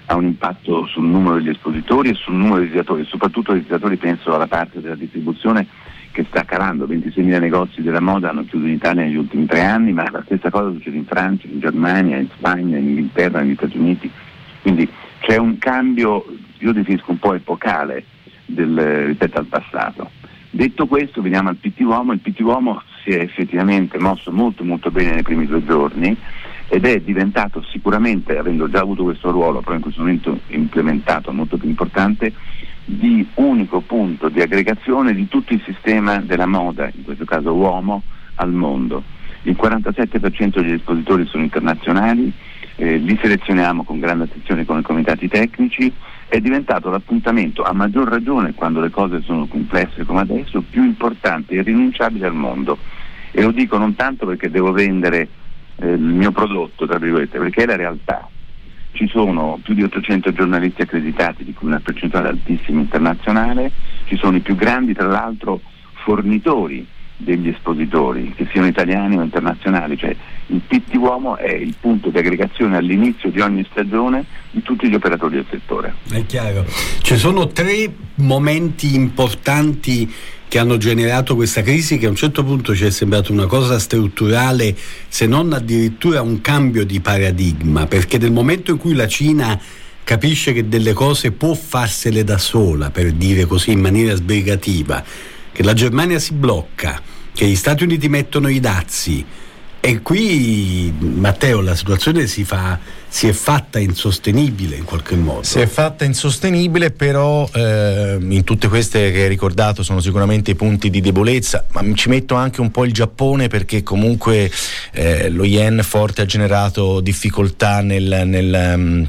ha un impatto sul numero degli espositori e sul numero dei visitatori, soprattutto dei visitatori, penso alla parte della distribuzione che sta calando. ventiseimila negozi della moda hanno chiuso in Italia negli ultimi tre anni, ma la stessa cosa succede in Francia, in Germania, in Spagna, in Inghilterra, negli Stati Uniti. Quindi c'è un cambio, io definisco un po' epocale del, rispetto al passato. Detto questo, veniamo al P T Uomo. Il P T Uomo si è effettivamente mosso molto molto bene nei primi due giorni ed è diventato sicuramente, avendo già avuto questo ruolo, però in questo momento implementato molto più importante, di unico punto di aggregazione di tutto il sistema della moda, in questo caso uomo, al mondo. Il quarantasette per cento degli espositori sono internazionali, eh, li selezioniamo con grande attenzione con i comitati tecnici. È diventato l'appuntamento, a maggior ragione quando le cose sono complesse come adesso, più importante e irrinunciabile al mondo. E lo dico non tanto perché devo vendere eh, il mio prodotto, tra virgolette, perché è la realtà. Ci sono più di ottocento giornalisti accreditati, di cui una percentuale altissima internazionale, ci sono i più grandi, tra l'altro, fornitori degli espositori, che siano italiani o internazionali, cioè il P T Uomo è il punto di aggregazione all'inizio di ogni stagione di tutti gli operatori del settore. È chiaro. Ci sono tre momenti importanti che hanno generato questa crisi, che a un certo punto ci è sembrato una cosa strutturale, se non addirittura un cambio di paradigma, perché nel momento in cui la Cina capisce che delle cose può farsele da sola, per dire così in maniera sbrigativa, che la Germania si blocca, che gli Stati Uniti mettono i dazi, e qui, Matteo, la situazione si fa si è fatta insostenibile in qualche modo. Si è fatta insostenibile, però eh, in tutte queste che hai ricordato sono sicuramente i punti di debolezza, ma ci metto anche un po' il Giappone, perché comunque eh, lo yen forte ha generato difficoltà nel, nel um,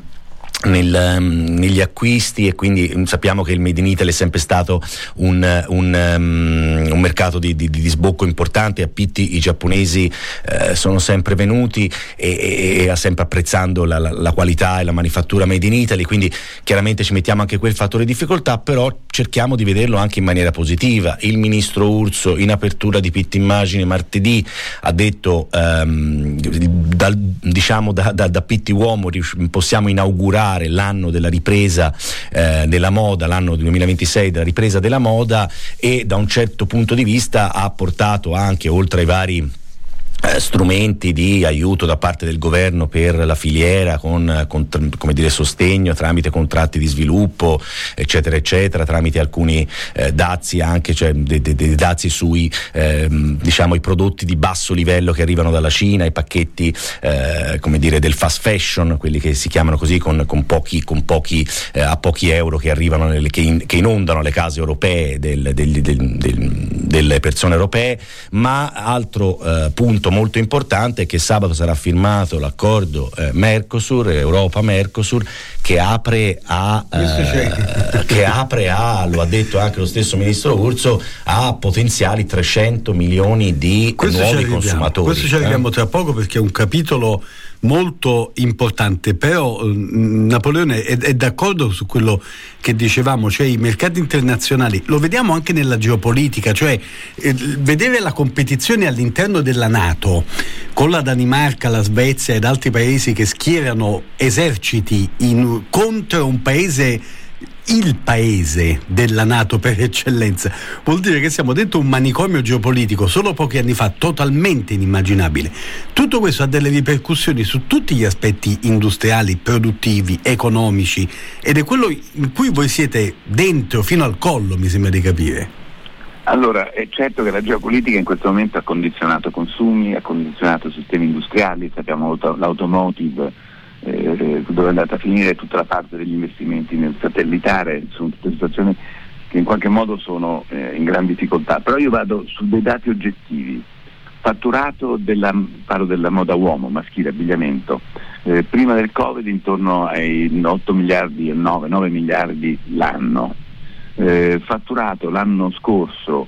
Nel, um, negli acquisti, e quindi um, sappiamo che il Made in Italy è sempre stato un, un, um, un mercato di, di, di sbocco importante. A Pitti i giapponesi eh, sono sempre venuti e, e, e sempre apprezzando la, la, la qualità e la manifattura Made in Italy, quindi chiaramente ci mettiamo anche quel fattore di difficoltà, però cerchiamo di vederlo anche in maniera positiva. Il ministro Urso in apertura di Pitti Immagine martedì ha detto um, dal, diciamo da, da, da Pitti Uomo possiamo inaugurare l'anno della ripresa eh, della moda, l'anno duemilaventisei della ripresa della moda, e da un certo punto di vista ha portato anche, oltre ai vari Eh, strumenti di aiuto da parte del governo per la filiera, con, con come dire sostegno tramite contratti di sviluppo eccetera eccetera, tramite alcuni eh, dazi anche, cioè dei de, de dazi sui eh, diciamo i prodotti di basso livello che arrivano dalla Cina, i pacchetti eh, come dire del fast fashion, quelli che si chiamano così, con, con pochi, con pochi eh, a pochi euro, che arrivano nelle, che, in, che inondano le case europee del, del, del, del, delle persone europee. Ma altro eh, punto molto importante è che sabato sarà firmato l'accordo eh, Mercosur, Europa-Mercosur, che apre a eh, che apre a, lo ha detto anche lo stesso ministro Urso, a potenziali trecento milioni di questo nuovi consumatori. Questo ci arriviamo eh? tra poco, perché è un capitolo molto importante. Però Napoleone è, è d'accordo su quello che dicevamo, cioè i mercati internazionali, lo vediamo anche nella geopolitica, cioè eh, vedere la competizione all'interno della NATO con la Danimarca, la Svezia ed altri paesi che schierano eserciti in, contro un paese, il paese della NATO per eccellenza, vuol dire che siamo dentro un manicomio geopolitico solo pochi anni fa totalmente inimmaginabile. Tutto questo ha delle ripercussioni su tutti gli aspetti industriali, produttivi, economici, ed è quello in cui voi siete dentro fino al collo, mi sembra di capire. Allora, è certo che la geopolitica in questo momento ha condizionato consumi, ha condizionato sistemi industriali, sappiamo l'automotive, Eh, dove è andata a finire tutta la parte degli investimenti nel satellitare. Sono tutte situazioni che in qualche modo sono eh, in gran difficoltà. Però io vado su dei dati oggettivi. Fatturato della, parlo della moda uomo, maschile, abbigliamento, eh, prima del Covid intorno ai otto miliardi e nove miliardi l'anno, eh, fatturato l'anno scorso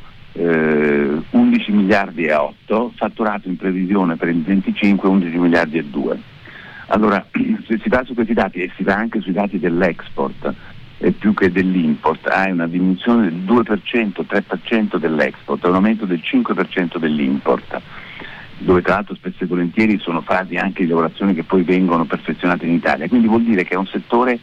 eh, undici miliardi e otto, fatturato in previsione per il venticinque undici miliardi e due. Allora, se si va su questi dati e si va anche sui dati dell'export eh, più che dell'import, hai una diminuzione del due per cento, tre per cento dell'export, un aumento del cinque per cento dell'import, dove tra l'altro spesso e volentieri sono fasi anche di lavorazioni che poi vengono perfezionate in Italia. Quindi vuol dire che è un settore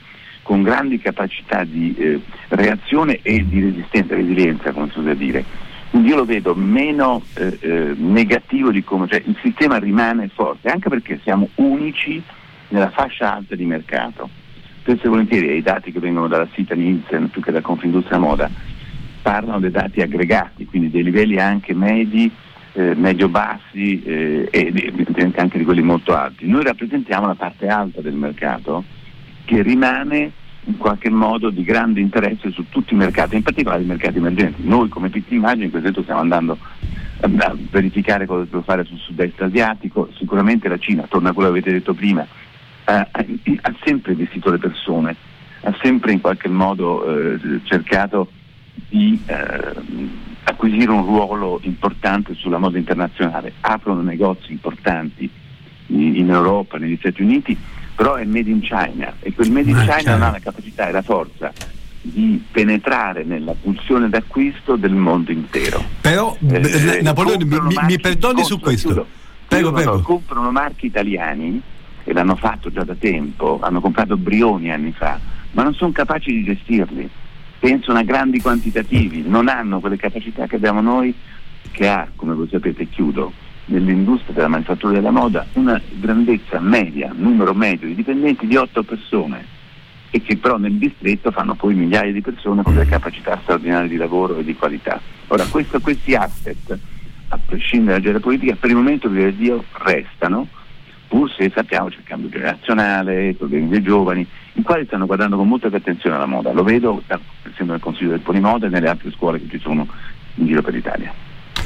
con grandi capacità di eh, reazione e di resistenza, resilienza, come si usa dire. Quindi io lo vedo meno eh, eh, negativo di come, cioè il sistema rimane forte, anche perché siamo unici nella fascia alta di mercato. Spesso e volentieri i dati che vengono dalla Sita Nielsen più che da Confindustria Moda parlano dei dati aggregati, quindi dei livelli anche medi, eh, medio-bassi eh, e evidentemente anche di quelli molto alti. Noi rappresentiamo la parte alta del mercato che rimane in qualche modo di grande interesse su tutti i mercati, in particolare i mercati emergenti. Noi come P T Immagine in questo momento stiamo andando a verificare cosa si può fare sul sud-est asiatico. Sicuramente la Cina, torna a quello che avete detto prima, ha, ha sempre vestito le persone, ha sempre in qualche modo eh, cercato di eh, acquisire un ruolo importante sulla moda internazionale, aprono negozi importanti in, in Europa, negli Stati Uniti, però è made in China e quel made in China, China non ha la capacità e la forza di penetrare nella pulsione d'acquisto del mondo intero. Però eh, Napoleone mi, mi, mi perdoni contro, su questo chiudo, prego, chiudo, prego. Comprano marchi italiani e l'hanno fatto già da tempo, hanno comprato Brioni anni fa, ma non sono capaci di gestirli, pensano a grandi quantitativi, non hanno quelle capacità che abbiamo noi, che ha, come voi sapete, chiudo, nell'industria della manifattura della moda una grandezza media, numero medio di dipendenti di otto persone, e che però nel distretto fanno poi migliaia di persone con delle capacità straordinarie di lavoro e di qualità. Ora questo, questi asset, a prescindere dalla geopolitica, per il momento vive Dio restano, pur se sappiamo c'è il cambio generazionale, i problemi dei giovani, i quali stanno guardando con molta più attenzione alla moda. Lo vedo per esempio nel Consiglio del Polimoda e nelle altre scuole che ci sono in giro per l'Italia.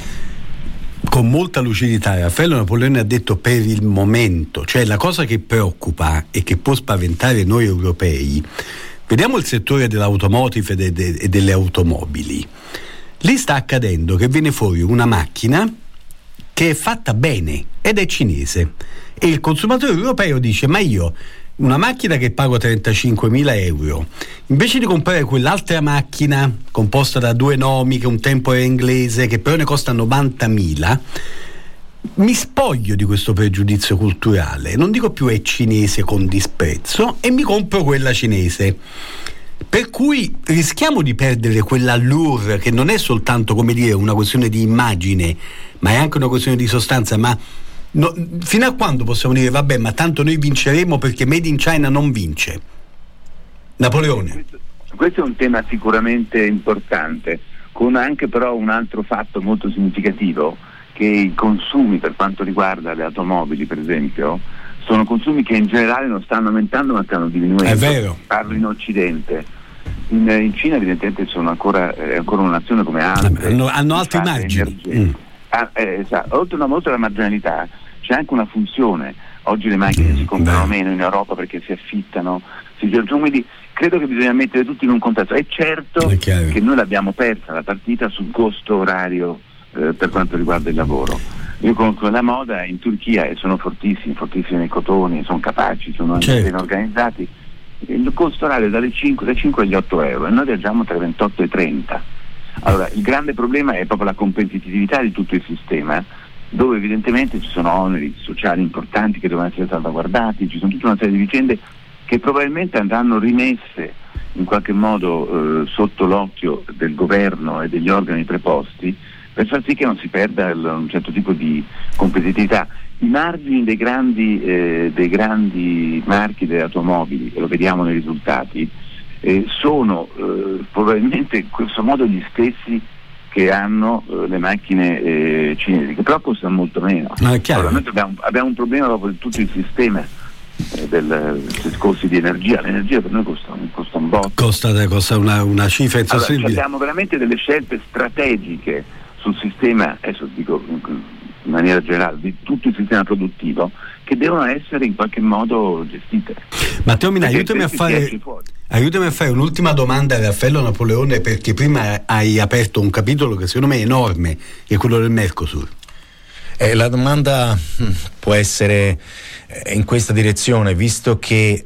Con molta lucidità Raffaello Napoleone ha detto per il momento, cioè la cosa che preoccupa e che può spaventare noi europei. Vediamo il settore dell'automotive e de, de, delle automobili. Lì sta accadendo che viene fuori una macchina che è fatta bene ed è cinese e il consumatore europeo dice: ma io una macchina che pago trentacinquemila euro, invece di comprare quell'altra macchina composta da due nomi che un tempo era inglese, che però ne costa novantamila, mi spoglio di questo pregiudizio culturale, non dico più è cinese con disprezzo, e mi compro quella cinese. Per cui rischiamo di perdere quell'allure che non è soltanto, come dire, una questione di immagine, ma è anche una questione di sostanza. Ma no, fino a quando possiamo dire vabbè, ma tanto noi vinceremo perché Made in China non vince? Napoleone. Questo, questo è un tema sicuramente importante, con anche però un altro fatto molto significativo, che i consumi per quanto riguarda le automobili, per esempio, sono consumi che in generale non stanno aumentando ma stanno diminuendo. È vero. Parlo in Occidente. In, in Cina evidentemente sono ancora, è ancora una nazione come altre. Hanno, hanno alti margini. Mm. Ah, eh, esatto. Oltre, no, oltre alla marginalità c'è anche una funzione. Oggi le macchine mm, si comprano beh. meno in Europa perché si affittano, si, quindi credo che bisogna mettere tutti in un contesto. È certo è che noi l'abbiamo persa la partita sul costo orario eh, per quanto riguarda il lavoro. Io conosco la moda in Turchia e sono fortissimi, fortissimi nei cotoni, sono capaci, sono anche certo. ben organizzati. Il costo orario è dalle cinque, dai cinque agli otto euro e noi viaggiamo tra i ventotto e i trenta. Allora il grande problema è proprio la competitività di tutto il sistema, dove evidentemente ci sono oneri sociali importanti che devono essere salvaguardati, ci sono tutta una serie di vicende che probabilmente andranno rimesse in qualche modo eh, sotto l'occhio del governo e degli organi preposti, per far sì che non si perda il, un certo tipo di competitività. I margini dei grandi, eh, dei grandi marchi delle automobili, e lo vediamo nei risultati, eh, sono eh, probabilmente in questo modo gli stessi che hanno eh, le macchine eh, cinesi, che però costano molto meno. Allora, noi abbiamo, abbiamo un problema proprio di tutto il sistema eh, del, dei costi di energia. L'energia per noi costa, costa un botto. Costa, costa una, una cifra insostenibile. Allora, abbiamo veramente delle scelte strategiche sul sistema, adesso dico in maniera generale, di tutto il sistema produttivo, che devono essere in qualche modo gestite. Matteo Mina, aiutami a fare aiutami a fare un'ultima domanda a Raffaello Napoleone, perché prima hai aperto un capitolo che secondo me è enorme, che è quello del Mercosur. Eh, la domanda mh, può essere eh, in questa direzione, visto che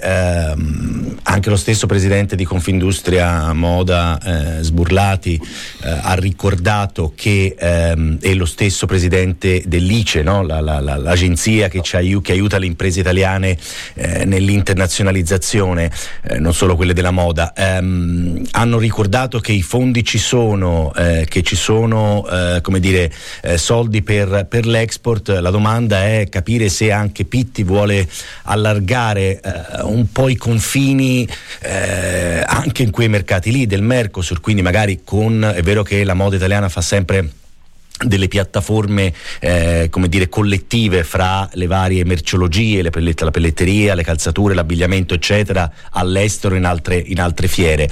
ehm, anche lo stesso presidente di Confindustria Moda, eh, Sburlati, eh, ha ricordato che ehm, e lo stesso presidente dell'I C E, no? la, la, la, l'agenzia che, ci aiu- che aiuta le imprese italiane eh, nell'internazionalizzazione, eh, non solo quelle della moda, ehm, hanno ricordato che i fondi ci sono, eh, che ci sono eh, come dire eh, soldi per, per l'export. La domanda è capire se anche Pitti vuole allargare eh, un po' i confini eh, anche in quei mercati lì del Mercosur, quindi magari con, è vero che la moda italiana fa sempre delle piattaforme eh, come dire collettive fra le varie merceologie, le pellette, la pelletteria, le calzature, l'abbigliamento eccetera, all'estero in altre, in altre fiere.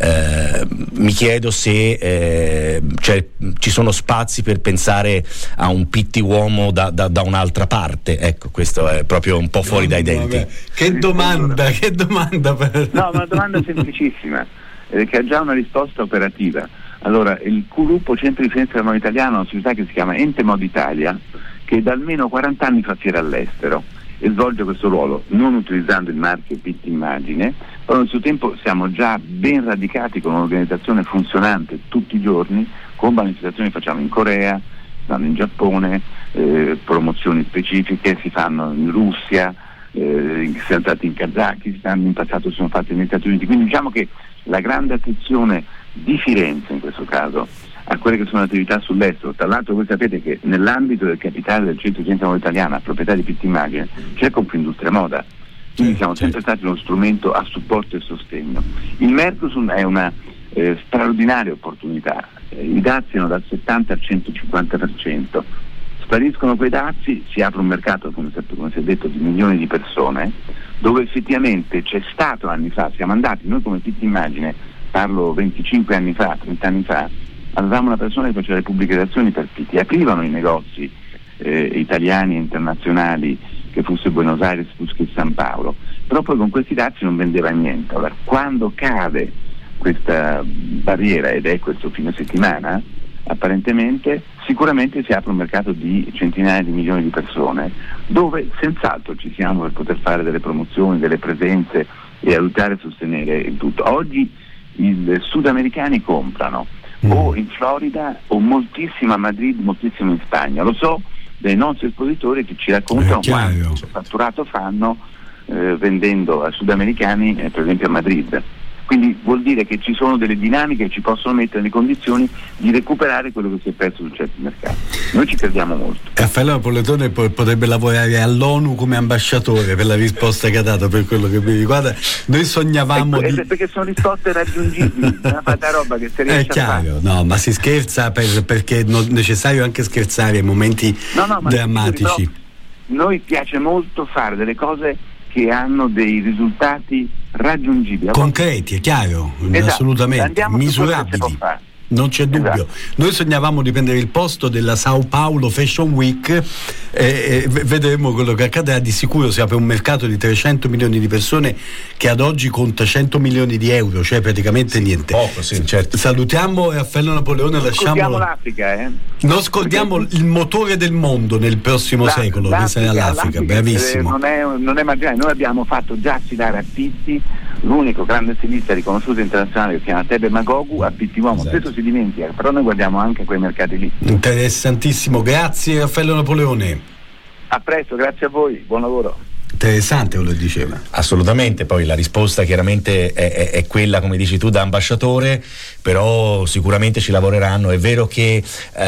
Eh, mi chiedo se eh, cioè, ci sono spazi per pensare a un Pitti uomo da, da, da un'altra parte. Ecco, questo è proprio un po' fuori dai denti. Che domanda, che domanda per... No, una domanda semplicissima, eh, che ha già una risposta operativa. Allora, il gruppo Centro di Firenze della Moda Italiana è una società che si chiama Ente Moda Italia, che da almeno quaranta anni fa fiera all'estero e svolge questo ruolo, non utilizzando il marchio Pitti Immagine, però nel suo tempo siamo già ben radicati con un'organizzazione funzionante tutti i giorni, con manifestazioni che facciamo in Corea, in Giappone, eh, promozioni specifiche si fanno in Russia, eh, siamo stati in Kazakistan, in passato sono fatti negli Stati Uniti, quindi diciamo che la grande attenzione di Firenze in questo caso a quelle che sono le attività sull'estero. Tra l'altro voi sapete che nell'ambito del capitale del Centro di Moda Italiana, proprietà di Pitti Immagine, c'è Confindustria Moda, quindi siamo sempre stati uno strumento a supporto e sostegno. Il Mercosur è una eh, straordinaria opportunità, eh, i dazi sono dal settanta al centocinquanta per cento, spariscono quei dazi, si apre un mercato, come, come si è detto, di milioni di persone, dove effettivamente c'è stato anni fa, siamo andati, noi come Pitti Immagine, parlo venticinque anni fa, trenta anni fa, avevamo una persona che faceva le pubblicitazioni per Pitti, aprivano i negozi eh, italiani e internazionali, che fosse Buenos Aires, che San Paolo, però poi con questi dazi non vendeva niente. Allora, quando cade questa barriera, ed è questo fine settimana, apparentemente sicuramente si apre un mercato di centinaia di milioni di persone, dove senz'altro ci siamo per poter fare delle promozioni, delle presenze e aiutare a sostenere il tutto. Oggi i sudamericani comprano mm. o in Florida o moltissimo a Madrid, moltissimo in Spagna. Lo so dai nostri espositori che ci raccontano quanto fatturato fanno eh, vendendo a sudamericani, eh, per esempio a Madrid. Quindi vuol dire che ci sono delle dinamiche che ci possono mettere nelle condizioni di recuperare quello che si è perso su certi mercati. Noi ci crediamo molto. Raffaele Napoletone potrebbe lavorare all'ONU come ambasciatore per la risposta che ha dato, per quello che mi riguarda. Noi sognavamo ecco, di... perché sono risposte raggiungibili, una fatta roba che si riesce è chiaro, a fare. No, ma si scherza per, perché è necessario anche scherzare in momenti no, no, ma drammatici. Però, noi piace molto fare delle cose che hanno dei risultati raggiungibili, concreti, è chiaro, esatto, assolutamente misurabili. Non c'è dubbio. Esatto. Noi sognavamo di prendere il posto della Sao Paulo Fashion Week e, e vedremo quello che accadrà. Di sicuro si apre un mercato di trecento milioni di persone che ad oggi conta cento milioni di euro, cioè praticamente niente. Poco, sì, certo. Salutiamo Raffaele Napoleone, non lasciamolo. l'Africa, eh? Non scordiamo Perché... il motore del mondo nel prossimo la, secolo, che sarà l'Africa, bravissimo. Non è, non è marginale. Noi abbiamo fatto già affidare a Pitti l'unico grande stilista riconosciuto internazionale che si chiama Tebe Magogu a Pitti Uomo. Esatto. Spesso si dimentica, però noi guardiamo anche quei mercati lì. Interessantissimo, grazie Raffaele Napoleone. A presto, grazie a voi, buon lavoro. Interessante quello che diceva. Assolutamente, poi la risposta chiaramente è, è, è quella, come dici tu, da ambasciatore, però sicuramente ci lavoreranno. È vero che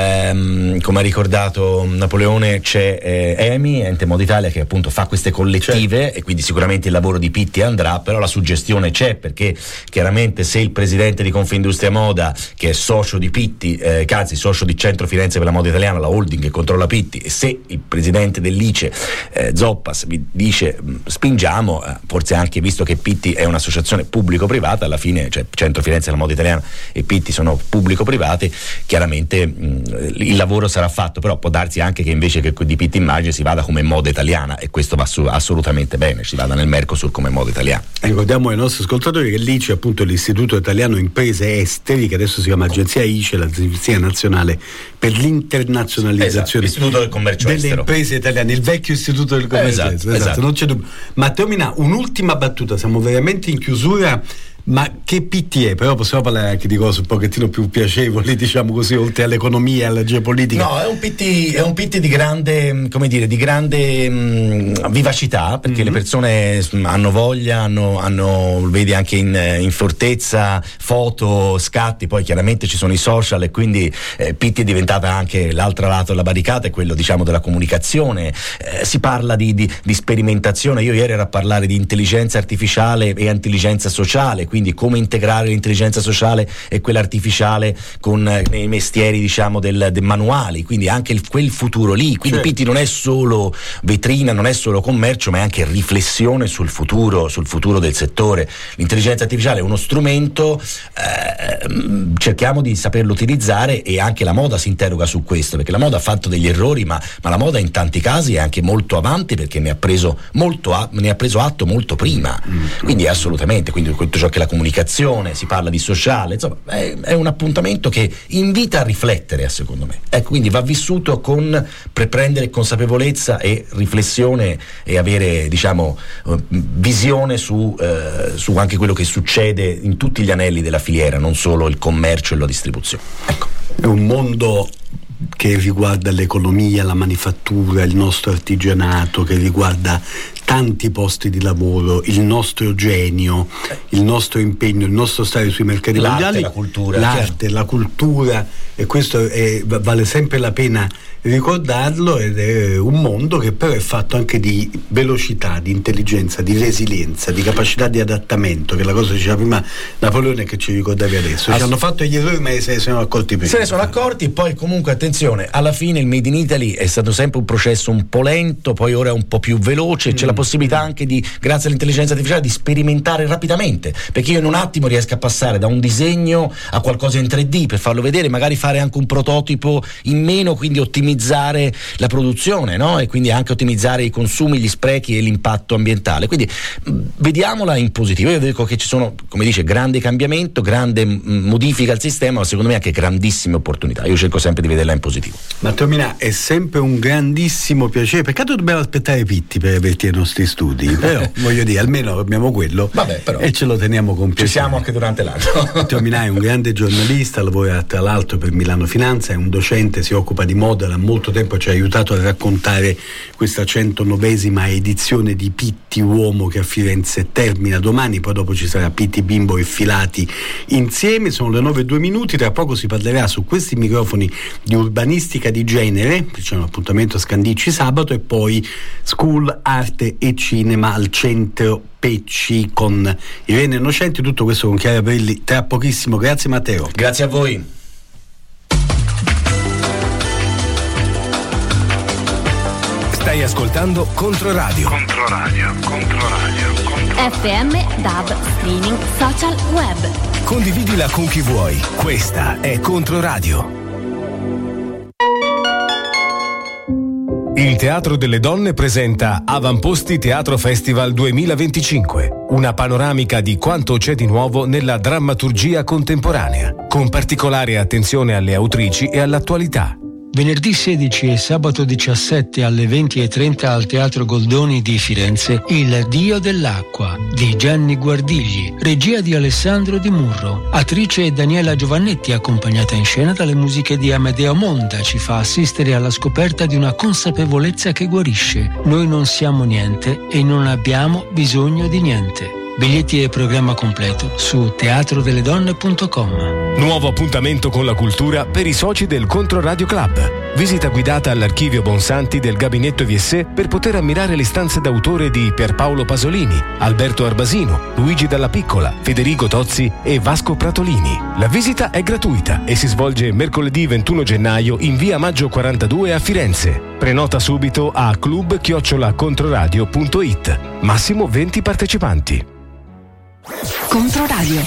ehm, come ha ricordato Napoleone c'è eh, EMI, Ente Moda Italia, che appunto fa queste collettive, certo. E quindi sicuramente il lavoro di Pitti andrà, però la suggestione c'è, perché chiaramente se il presidente di Confindustria Moda, che è socio di Pitti, eh, anzi socio di Centro Firenze per la Moda Italiana, la holding che controlla Pitti, e se il presidente dell'I C E eh, Zoppas vi dice dice spingiamo, eh, forse anche visto che Pitti è un'associazione pubblico-privata, alla fine, cioè Centro Firenze, la Moda Italiana e Pitti sono pubblico-privati, chiaramente mh, il lavoro sarà fatto, però può darsi anche che invece che di Pitti Immagine si vada come Moda Italiana, e questo va su, assolutamente bene, si vada nel Mercosur come Moda Italiana. Ricordiamo ai nostri ascoltatori che l'I C E, appunto l'Istituto Italiano Imprese Esteri, che adesso si chiama Agenzia I C E, l'Agenzia Nazionale per l'internazionalizzazione, esatto, Istituto del Commercio delle Estero, imprese italiane, il vecchio Istituto del Commercio esatto, Estero, esatto, esatto. Non c'è dubbio. Matteo Minà, un'ultima battuta, siamo veramente in chiusura. Ma che P T è? Però possiamo parlare anche di cose un pochettino più piacevoli, diciamo così, oltre all'economia e alla geopolitica. No, è un P T, è un P T di grande, come dire, di grande mh, vivacità, perché mm-hmm. le persone hanno voglia, hanno, hanno vedi anche in, in fortezza, foto, scatti, poi chiaramente ci sono i social, e quindi eh, P T è diventata anche l'altro lato della barricata, è quello, diciamo, della comunicazione. Eh, si parla di, di, di sperimentazione. Io ieri ero a parlare di intelligenza artificiale e intelligenza sociale, quindi come integrare l'intelligenza sociale e quella artificiale con eh, i mestieri, diciamo, del, del manuali, quindi anche il, quel futuro lì. Quindi certo. Pitti non è solo vetrina, non è solo commercio, ma è anche riflessione sul futuro, sul futuro del settore. L'intelligenza artificiale è uno strumento, eh, cerchiamo di saperlo utilizzare, e anche la moda si interroga su questo, perché la moda ha fatto degli errori, ma, ma la moda in tanti casi è anche molto avanti, perché ne ha preso molto a, ne ha preso atto molto prima. Mm. Quindi assolutamente, quindi tutto ciò che la comunicazione, si parla di sociale, insomma è, è un appuntamento che invita a riflettere, secondo me. Ecco, quindi va vissuto con per prendere consapevolezza e riflessione, e avere, diciamo, visione su, eh, su anche quello che succede in tutti gli anelli della filiera, non solo il commercio e la distribuzione. Ecco. È un mondo che riguarda l'economia, la manifattura, il nostro artigianato, che riguarda tanti posti di lavoro, il nostro genio, il nostro impegno, il nostro stare sui mercati l'arte, mondiali, la cultura, l'arte, certo. la cultura, e questo è, vale sempre la pena ricordarlo, ed è un mondo che però è fatto anche di velocità, di intelligenza, di resilienza, di capacità di adattamento, che è la cosa che diceva prima Napoleone, che ci ricordavi adesso. Ci hanno fatto gli errori, ma se ne sono accorti prima. Se ne sono accorti, e poi comunque attenzione, alla fine il Made in Italy è stato sempre un processo un po' lento, poi ora è un po' più veloce, mm. c'è la possibilità anche di, grazie all'intelligenza artificiale, di sperimentare rapidamente, perché io in un attimo riesco a passare da un disegno a qualcosa in tre D per farlo vedere, magari fare anche un prototipo in meno, quindi ottimizzare la produzione, no? E quindi anche ottimizzare i consumi, gli sprechi e l'impatto ambientale. Quindi mh, vediamola in positivo. Io dico che ci sono, come dice, grande cambiamento, grande mh, modifica al sistema, ma secondo me anche grandissime opportunità. Io cerco sempre di vederla in positivo. Matteo Minà, è sempre un grandissimo piacere. Peccato dobbiamo aspettare Pitti per averti ai nostri studi, però voglio dire, almeno abbiamo quello. Vabbè, però e ce lo teniamo con piacere. Ci siamo anche durante l'anno. Matteo Minà è un grande giornalista, lavora tra l'altro per Milano Finanza, è un docente, si occupa di moda da molto tempo, ci ha aiutato a raccontare questa centonovesima edizione di Pitti Uomo, che a Firenze termina domani, poi dopo ci sarà Pitti Bimbo e Filati insieme. Sono le nove e due minuti, tra poco si parlerà su questi microfoni di urbanistica di genere, c'è un appuntamento a Scandicci sabato, e poi School Arte e Cinema al centro Pecci con Irene Innocenti. Tutto questo con Chiara Brilli tra pochissimo. Grazie Matteo. Grazie a voi. Stai ascoltando Controradio. Controradio, Controradio, Controradio. F M, D A B, streaming, social, web. Condividila con chi vuoi. Questa è Controradio. Il Teatro delle Donne presenta Avamposti Teatro Festival duemilaventicinque, una panoramica di quanto c'è di nuovo nella drammaturgia contemporanea, con particolare attenzione alle autrici e all'attualità. Venerdì sedici e sabato diciassette alle venti e trenta al Teatro Goldoni di Firenze, Il Dio dell'Acqua di Gianni Guardigli, regia di Alessandro Di Murro. Attrice Daniela Giovannetti, accompagnata in scena dalle musiche di Amedeo Monda, ci fa assistere alla scoperta di una consapevolezza che guarisce. Noi non siamo niente e non abbiamo bisogno di niente. Biglietti e programma completo su teatro delle donne punto com. Nuovo appuntamento con la cultura per i soci del Controradio Club. Visita guidata all'archivio Bonsanti del Gabinetto V S E per poter ammirare le stanze d'autore di Pierpaolo Pasolini, Alberto Arbasino, Luigi Dalla Piccola, Federico Tozzi e Vasco Pratolini. La visita è gratuita e si svolge mercoledì ventuno gennaio in via Maggio quarantadue a Firenze. Prenota subito a club chiocciola controradio punto it. Massimo venti partecipanti. Controradio.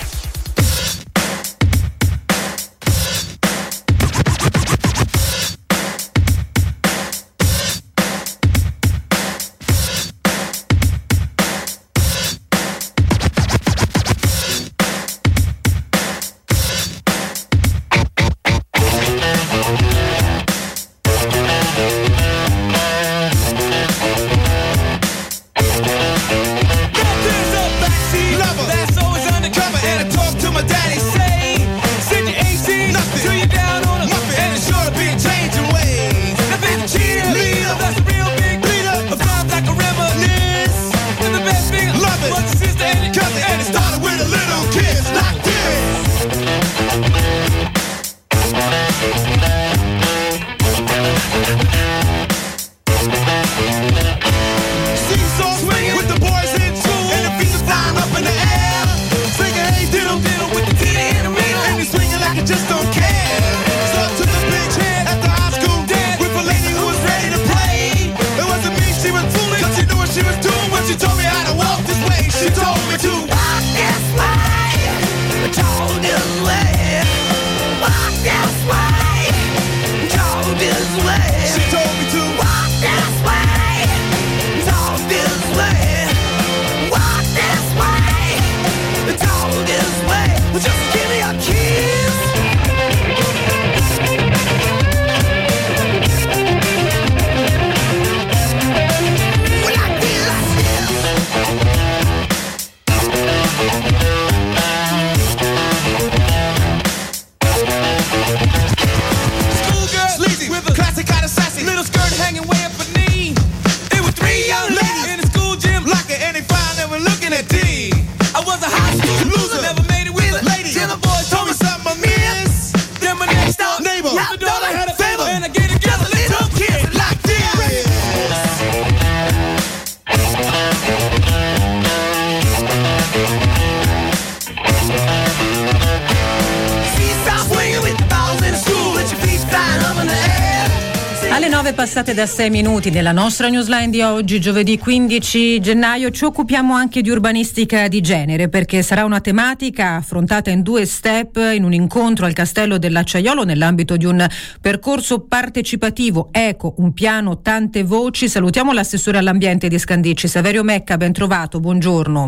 Passate da sei minuti nella nostra newsline di oggi, giovedì quindici gennaio. Ci occupiamo anche di urbanistica di genere, perché sarà una tematica affrontata in due step in un incontro al Castello dell'Acciaiolo nell'ambito di un percorso partecipativo Eco, un piano tante voci. Salutiamo l'assessore all'ambiente di Scandicci, Saverio Mecca, ben trovato, buongiorno.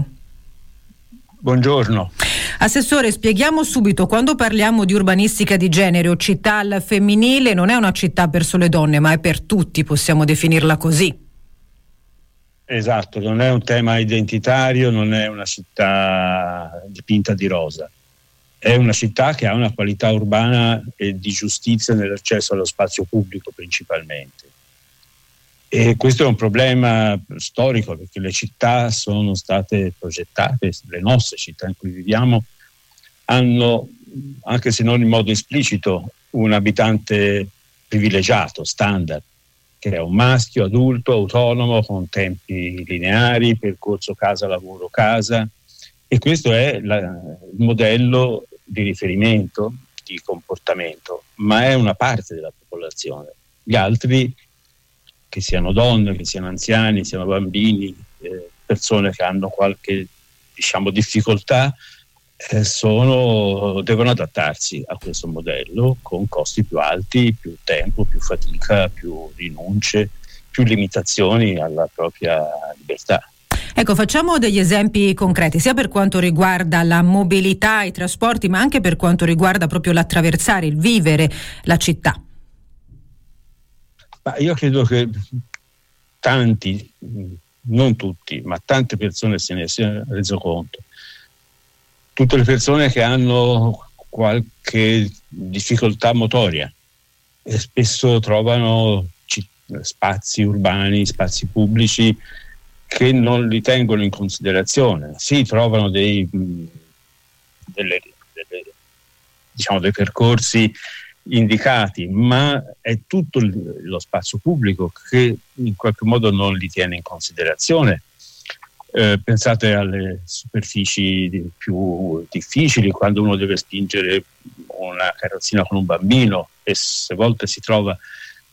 Buongiorno. Assessore, spieghiamo subito, quando parliamo di urbanistica di genere o città al femminile, non è una città per sole donne, ma è per tutti, possiamo definirla così. Esatto, non è un tema identitario, non è una città dipinta di rosa, è una città che ha una qualità urbana e di giustizia nell'accesso allo spazio pubblico principalmente. E questo è un problema storico, perché le città sono state progettate, le nostre città in cui viviamo hanno, anche se non in modo esplicito, un abitante privilegiato, standard, che è un maschio adulto, autonomo, con tempi lineari, percorso casa-lavoro-casa, e questo è la, il modello di riferimento, di comportamento, ma è una parte della popolazione. Gli altri, che siano donne, che siano anziani, siano bambini, eh, persone che hanno qualche, diciamo, difficoltà, eh, sono, devono adattarsi a questo modello con costi più alti, più tempo, più fatica, più rinunce, più limitazioni alla propria libertà. Ecco, facciamo degli esempi concreti, sia per quanto riguarda la mobilità, i trasporti, ma anche per quanto riguarda proprio l'attraversare, il vivere la città. Ma io credo che tanti, non tutti, ma tante persone se ne siano reso conto. Tutte le persone che hanno qualche difficoltà motoria e spesso trovano spazi urbani, spazi pubblici che non li tengono in considerazione. Sì, trovano dei, delle, delle, diciamo, dei percorsi indicati, ma è tutto lo spazio pubblico che in qualche modo non li tiene in considerazione. Eh, pensate alle superfici più difficili, quando uno deve spingere una carrozzina con un bambino e se a volte si trova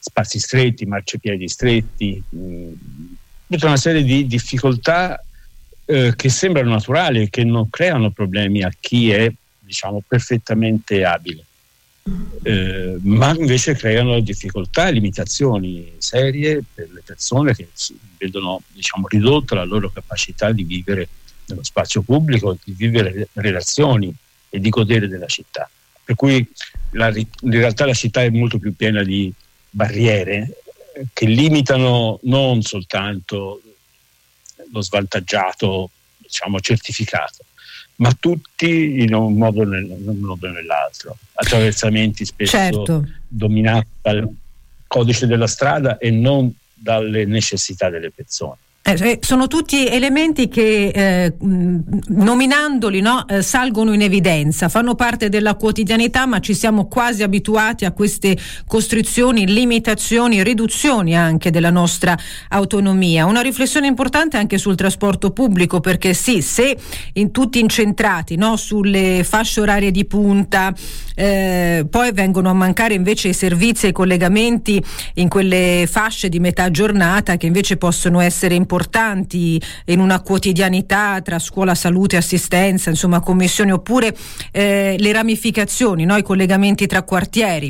spazi stretti, marciapiedi stretti, mh, tutta una serie di difficoltà eh, che sembrano naturali e che non creano problemi a chi è, diciamo, perfettamente abile, eh, ma invece creano difficoltà e limitazioni serie per le persone che si vedono, diciamo, ridotta la loro capacità di vivere nello spazio pubblico, di vivere relazioni e di godere della città. Per cui la, in realtà la città è molto più piena di barriere che limitano non soltanto lo svantaggiato, diciamo, certificato, ma tutti in un modo o nel, in un modo o nell'altro. Attraversamenti spesso certo. dominati dal codice della strada e non dalle necessità delle persone. Eh, sono tutti elementi che eh, nominandoli, no, eh, salgono in evidenza, fanno parte della quotidianità, ma ci siamo quasi abituati a queste costrizioni, limitazioni, riduzioni anche della nostra autonomia. Una riflessione importante anche sul trasporto pubblico, perché sì, se in tutti incentrati, no, sulle fasce orarie di punta, eh, poi vengono a mancare invece i servizi e i collegamenti in quelle fasce di metà giornata che invece possono essere importanti importanti in una quotidianità tra scuola, salute, assistenza, insomma commissioni, oppure eh, le ramificazioni, no? I collegamenti tra quartieri.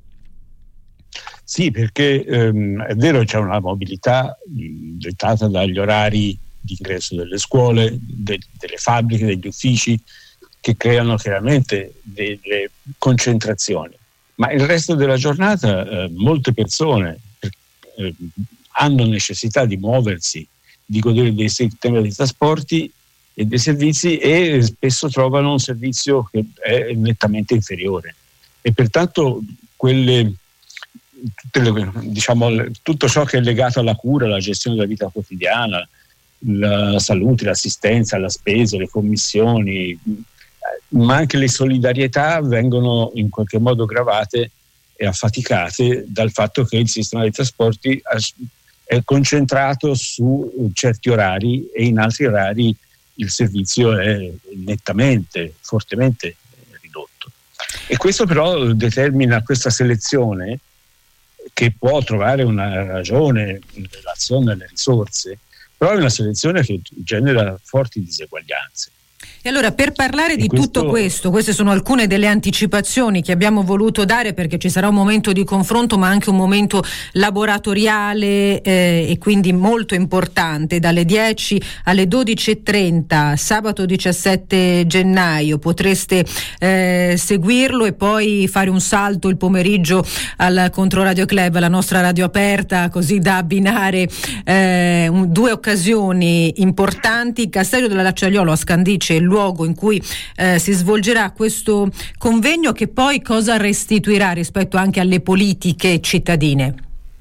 Sì, perché ehm, è vero, c'è una mobilità mh, dettata dagli orari di ingresso delle scuole, de- delle fabbriche, degli uffici, che creano chiaramente delle concentrazioni, ma il resto della giornata eh, molte persone eh, hanno necessità di muoversi, di godere dei sistemi di trasporti e dei servizi, e spesso trovano un servizio che è nettamente inferiore, e pertanto quelle, tutte le, diciamo, tutto ciò che è legato alla cura, alla gestione della vita quotidiana, la salute, l'assistenza, la spesa, le commissioni, ma anche le solidarietà vengono in qualche modo gravate e affaticate dal fatto che il sistema dei trasporti è concentrato su certi orari e in altri orari il servizio è nettamente, fortemente ridotto. E questo però determina questa selezione, che può trovare una ragione in relazione alle risorse, però è una selezione che genera forti diseguaglianze. E allora, per parlare di questo... tutto questo, queste sono alcune delle anticipazioni che abbiamo voluto dare, perché ci sarà un momento di confronto ma anche un momento laboratoriale eh, e quindi molto importante, dalle dieci alle dodici e trenta sabato diciassette gennaio potreste eh, seguirlo, e poi fare un salto il pomeriggio al Controradio Club, la nostra radio aperta, così da abbinare eh, un, due occasioni importanti. Castello della Lacciaiolo a Scandicci, il luogo in cui eh, si svolgerà questo convegno, che poi cosa restituirà rispetto anche alle politiche cittadine?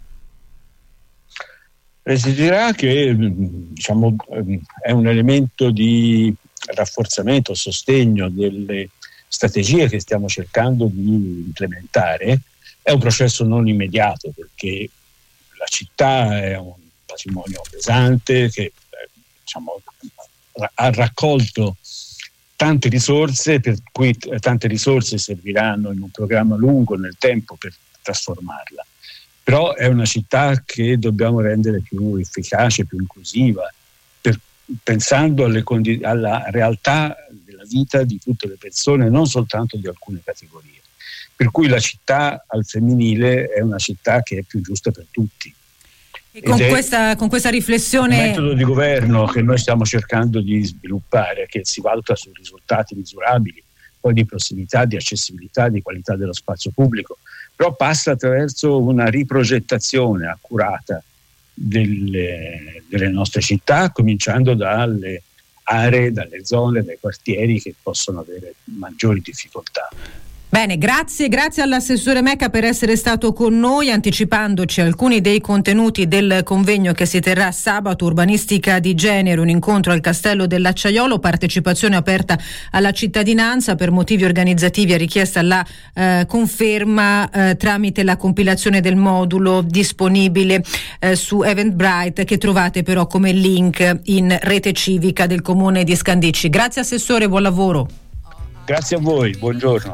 Restituirà che, diciamo, è un elemento di rafforzamento, sostegno delle strategie che stiamo cercando di implementare. È un processo non immediato, perché la città è un patrimonio pesante che, diciamo, ha raccolto tante risorse, per cui tante risorse serviranno in un programma lungo nel tempo per trasformarla. Però è una città che dobbiamo rendere più efficace, più inclusiva, per, pensando alle condi- alla realtà della vita di tutte le persone, non soltanto di alcune categorie. Per cui la città al femminile è una città che è più giusta per tutti. E con questa, con questa riflessione... Il metodo di governo che noi stiamo cercando di sviluppare, che si valuta su risultati misurabili, poi di prossimità, di accessibilità, di qualità dello spazio pubblico, però passa attraverso una riprogettazione accurata delle, delle nostre città, cominciando dalle aree, dalle zone, dai quartieri che possono avere maggiori difficoltà. Bene, grazie, grazie all'assessore Mecca per essere stato con noi, anticipandoci alcuni dei contenuti del convegno che si terrà sabato. Urbanistica di genere, un incontro al Castello dell'Acciaiolo, partecipazione aperta alla cittadinanza. Per motivi organizzativi è richiesta la eh, conferma eh, tramite la compilazione del modulo disponibile eh, su Eventbrite, che trovate però come link in rete civica del comune di Scandicci. Grazie assessore, buon lavoro. Grazie a voi, buongiorno.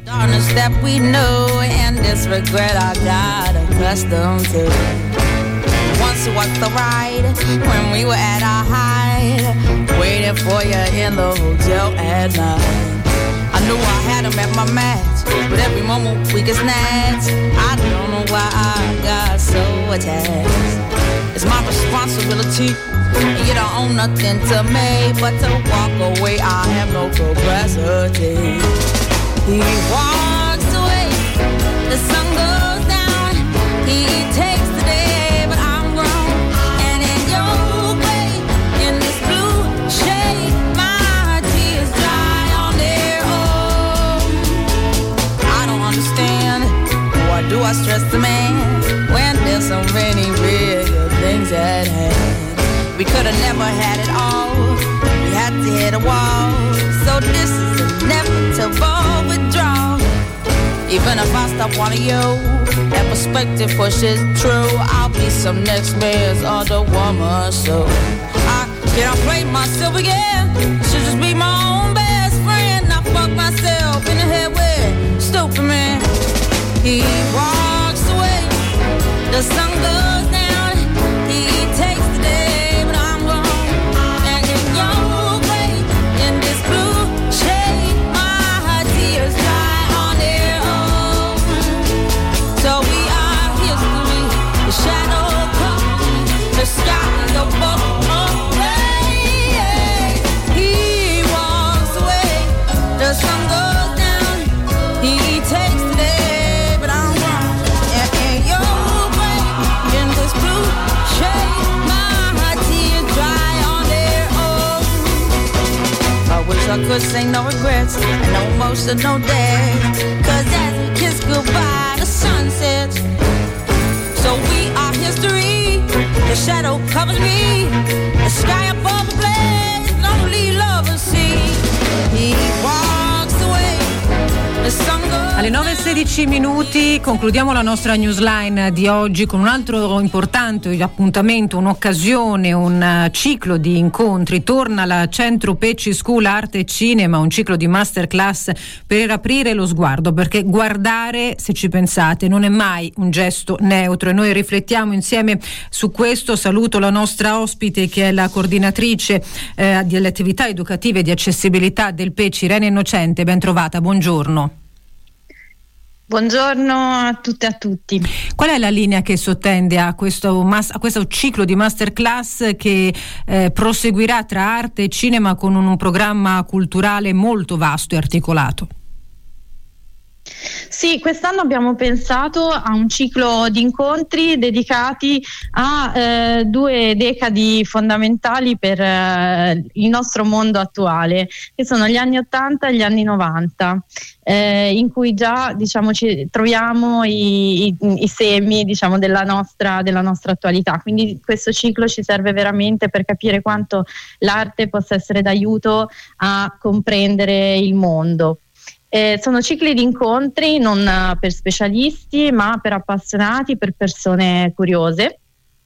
Darkness that we know and this regret I got accustomed to. Once was the ride when we were at our height, waiting for you in the hotel at night. I knew I had him at my match, but every moment we get snatched. I don't know why I got so attached. It's my responsibility, and you don't own nothing to me but to walk away. I have no capacity. He walks away, the sun goes down. He takes the day, but I'm grown. And in your way, in this blue shade, my tears dry on their own. I don't understand, why do I stress the man when there's so many bigger things at hand? We could have never had it all, we had to hit a wall. So this is inevitable withdrawal. Even if I stop wanting you, that perspective pushes true. I'll be some next man's other woman, so I can't play myself again. Should just be my own best friend. I fuck myself in the head with stupid man. He walks away, the sun goes down. He takes the day, but I'm gone. And in your way, in this blue shade, my tears dry on their own. So we are history, the shadow comes, the sky, the boat away. He walks away, the sun goes down. He takes the day, but I'm gone. And in your way, in this blue shade, my tears dry on their own. I wish I could say no regrets and no emotional day, cause as we kiss goodbye, the sun sets. So we are history, the shadow covers me, the sky above the blaze, lonely lovers see. He walks away, the sun goes. Alle nove e sedici minuti concludiamo la nostra newsline di oggi con un altro importante appuntamento, un'occasione, un ciclo di incontri. Torna la Centro Pecci School Arte e Cinema, un ciclo di masterclass per aprire lo sguardo, perché guardare, se ci pensate, non è mai un gesto neutro, e noi riflettiamo insieme su questo. Saluto la nostra ospite, che è la coordinatrice eh, delle attività educative di accessibilità del Pecci, Irene Innocente. Ben trovata, buongiorno. Buongiorno a tutte e a tutti. Qual è la linea che sottende a questo, mas- a questo ciclo di masterclass che eh, proseguirà tra arte e cinema con un, un programma culturale molto vasto e articolato? Sì, quest'anno abbiamo pensato a un ciclo di incontri dedicati a eh, due decadi fondamentali per eh, il nostro mondo attuale, che sono gli anni ottanta e gli anni novanta, eh, in cui già diciamo ci troviamo i, i, i semi diciamo della nostra, della nostra attualità. Quindi questo ciclo ci serve veramente per capire quanto l'arte possa essere d'aiuto a comprendere il mondo. Eh, sono cicli di incontri non uh, per specialisti, ma per appassionati, per persone curiose.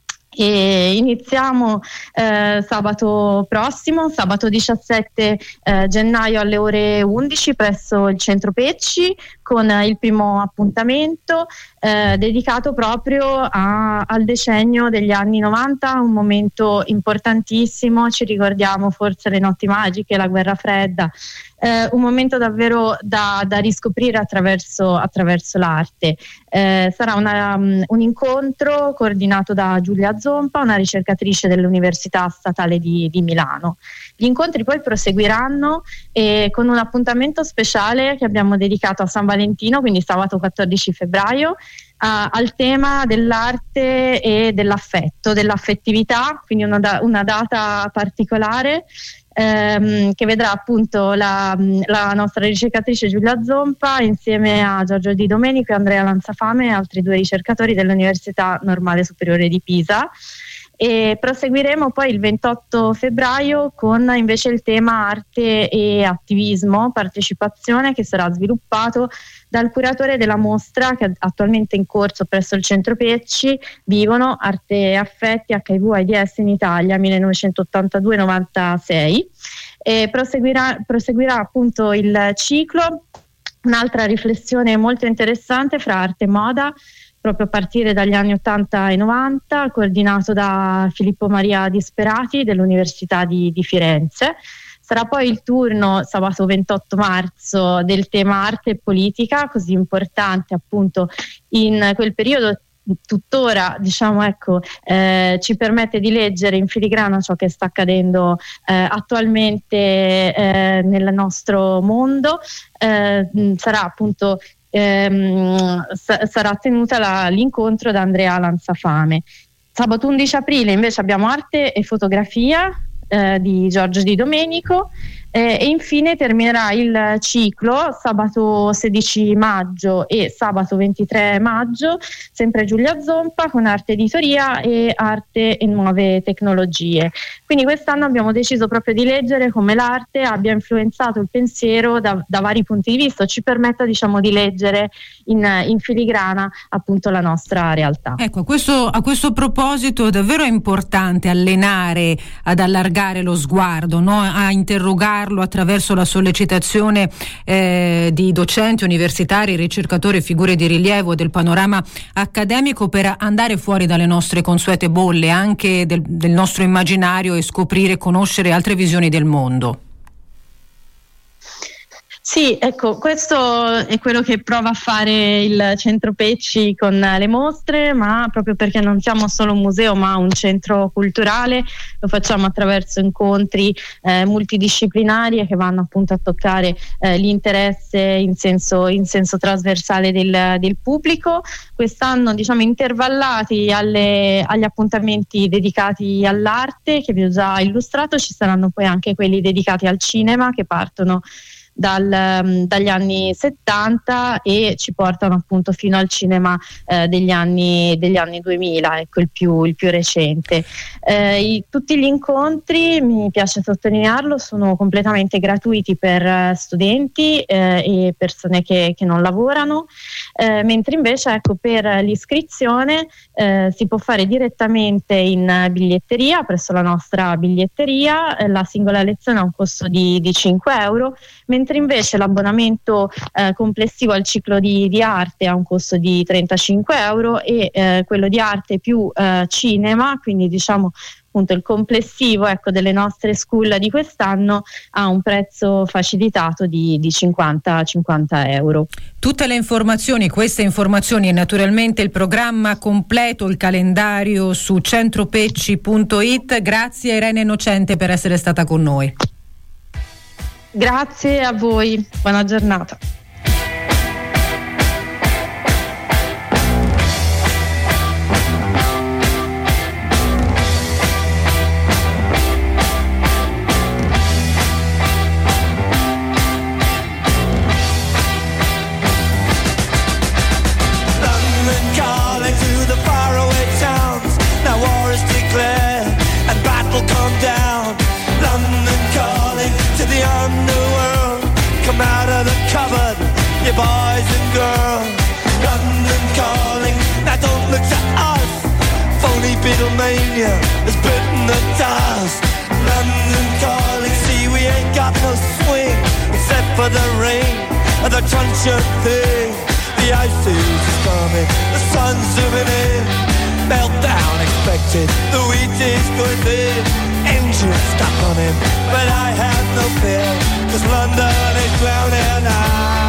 E iniziamo eh, sabato prossimo, sabato diciassette eh, gennaio alle ore undici presso il Centro Pecci, con il primo appuntamento eh, dedicato proprio a, al decennio degli anni novanta, un momento importantissimo. Ci ricordiamo forse le notti magiche, la guerra fredda, eh, un momento davvero da, da riscoprire attraverso, attraverso l'arte. Eh, sarà una, um, un incontro coordinato da Giulia Zompa, una ricercatrice dell'Università Statale di, di Milano. Gli incontri poi proseguiranno eh, con un appuntamento speciale che abbiamo dedicato a San Valentino, quindi sabato quattordici febbraio, a, al tema dell'arte e dell'affetto, dell'affettività, quindi una, da, una data particolare ehm, che vedrà appunto la, la nostra ricercatrice Giulia Zompa insieme a Giorgio Di Domenico e Andrea Lanzafame e altri due ricercatori dell'Università Normale Superiore di Pisa. E proseguiremo poi il ventotto febbraio con invece il tema arte e attivismo, partecipazione, che sarà sviluppato dal curatore della mostra che è attualmente in corso presso il Centro Pecci, Vivono, Arte e Affetti, acca i vu AIDS in Italia millenovecentottantadue novantasei. E proseguirà, proseguirà appunto il ciclo un'altra riflessione molto interessante fra arte e moda, proprio a partire dagli anni ottanta e novanta, coordinato da Filippo Maria Disperati dell'Università di, di Firenze. Sarà poi il turno sabato ventotto marzo del tema arte e politica, così importante appunto in quel periodo. Tuttora, diciamo, ecco, eh, ci permette di leggere in filigrana ciò che sta accadendo eh, attualmente eh, nel nostro mondo. Eh, sarà appunto ehm, sa- sarà tenuta la, l'incontro da Andrea Lanzafame. Sabato undici aprile invece abbiamo arte e fotografia eh, di Giorgio Di Domenico. Eh, e infine terminerà il ciclo sabato sedici maggio e sabato ventitré maggio, sempre Giulia Zompa, con arte editoria e arte e nuove tecnologie. Quindi quest'anno abbiamo deciso proprio di leggere come l'arte abbia influenzato il pensiero da, da vari punti di vista, ci permetta, diciamo, di leggere in, in filigrana appunto la nostra realtà. Ecco, a questo, a questo proposito davvero è importante allenare ad allargare lo sguardo, no? A interrogare attraverso la sollecitazione eh, di docenti, universitari, ricercatori, figure di rilievo del panorama accademico, per andare fuori dalle nostre consuete bolle, anche del, del nostro immaginario, e scoprire, conoscere altre visioni del mondo. Sì, ecco, questo è quello che prova a fare il Centro Pecci con le mostre, ma proprio perché non siamo solo un museo ma un centro culturale, lo facciamo attraverso incontri eh, multidisciplinari che vanno appunto a toccare eh, l'interesse in senso, in senso trasversale del, del pubblico. Quest'anno, diciamo, intervallati alle, agli appuntamenti dedicati all'arte che vi ho già illustrato, ci saranno poi anche quelli dedicati al cinema che partono Dal, dagli anni settanta e ci portano appunto fino al cinema eh, degli anni degli anni duemila, ecco, il più, il più recente. Eh, i, tutti gli incontri, mi piace sottolinearlo, sono completamente gratuiti per studenti eh, e persone che, che non lavorano, eh, mentre invece, ecco, per l'iscrizione eh, si può fare direttamente in biglietteria presso la nostra biglietteria. Eh, la singola lezione ha un costo di, di cinque euro, mentre invece l'abbonamento eh, complessivo al ciclo di, di arte ha un costo di trentacinque euro e eh, quello di arte più eh, cinema, quindi diciamo appunto il complessivo, ecco, delle nostre school di quest'anno, ha un prezzo facilitato di, di cinquanta euro. Tutte le informazioni, queste informazioni e naturalmente il programma completo, il calendario su centropecci punto it. Grazie Irene Innocente per essere stata con noi. Grazie a voi, buona giornata. Boys and girls, London calling, now don't look to us. Phony Beatlemania has bitten the dust. London calling, see we ain't got no swing except for the rain and the crunch of thing. The ice age is coming, the sun's zooming in. Meltdown expected, the wheat is going thin. Engines stop running, but I have no fear, cause London is drowning out.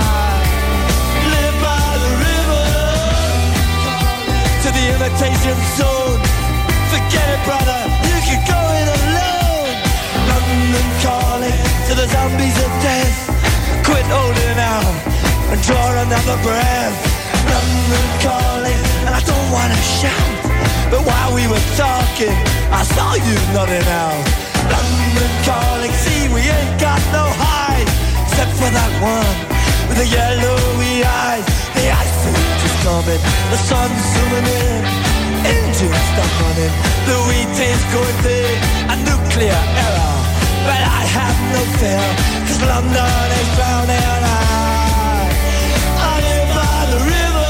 To the imitation zone, forget it brother, you can go it alone. London calling to the zombies of death, quit holding out and draw another breath. London calling, and I don't wanna shout, but while we were talking I saw you nodding out. London calling, see we ain't got no hide, except for that one with the yellowy eyes. The ice age is coming, the sun's zooming in, engines stop running, the wheat is going thin, a nuclear error, but I have no fear, cause London is drowning out. I live by the river.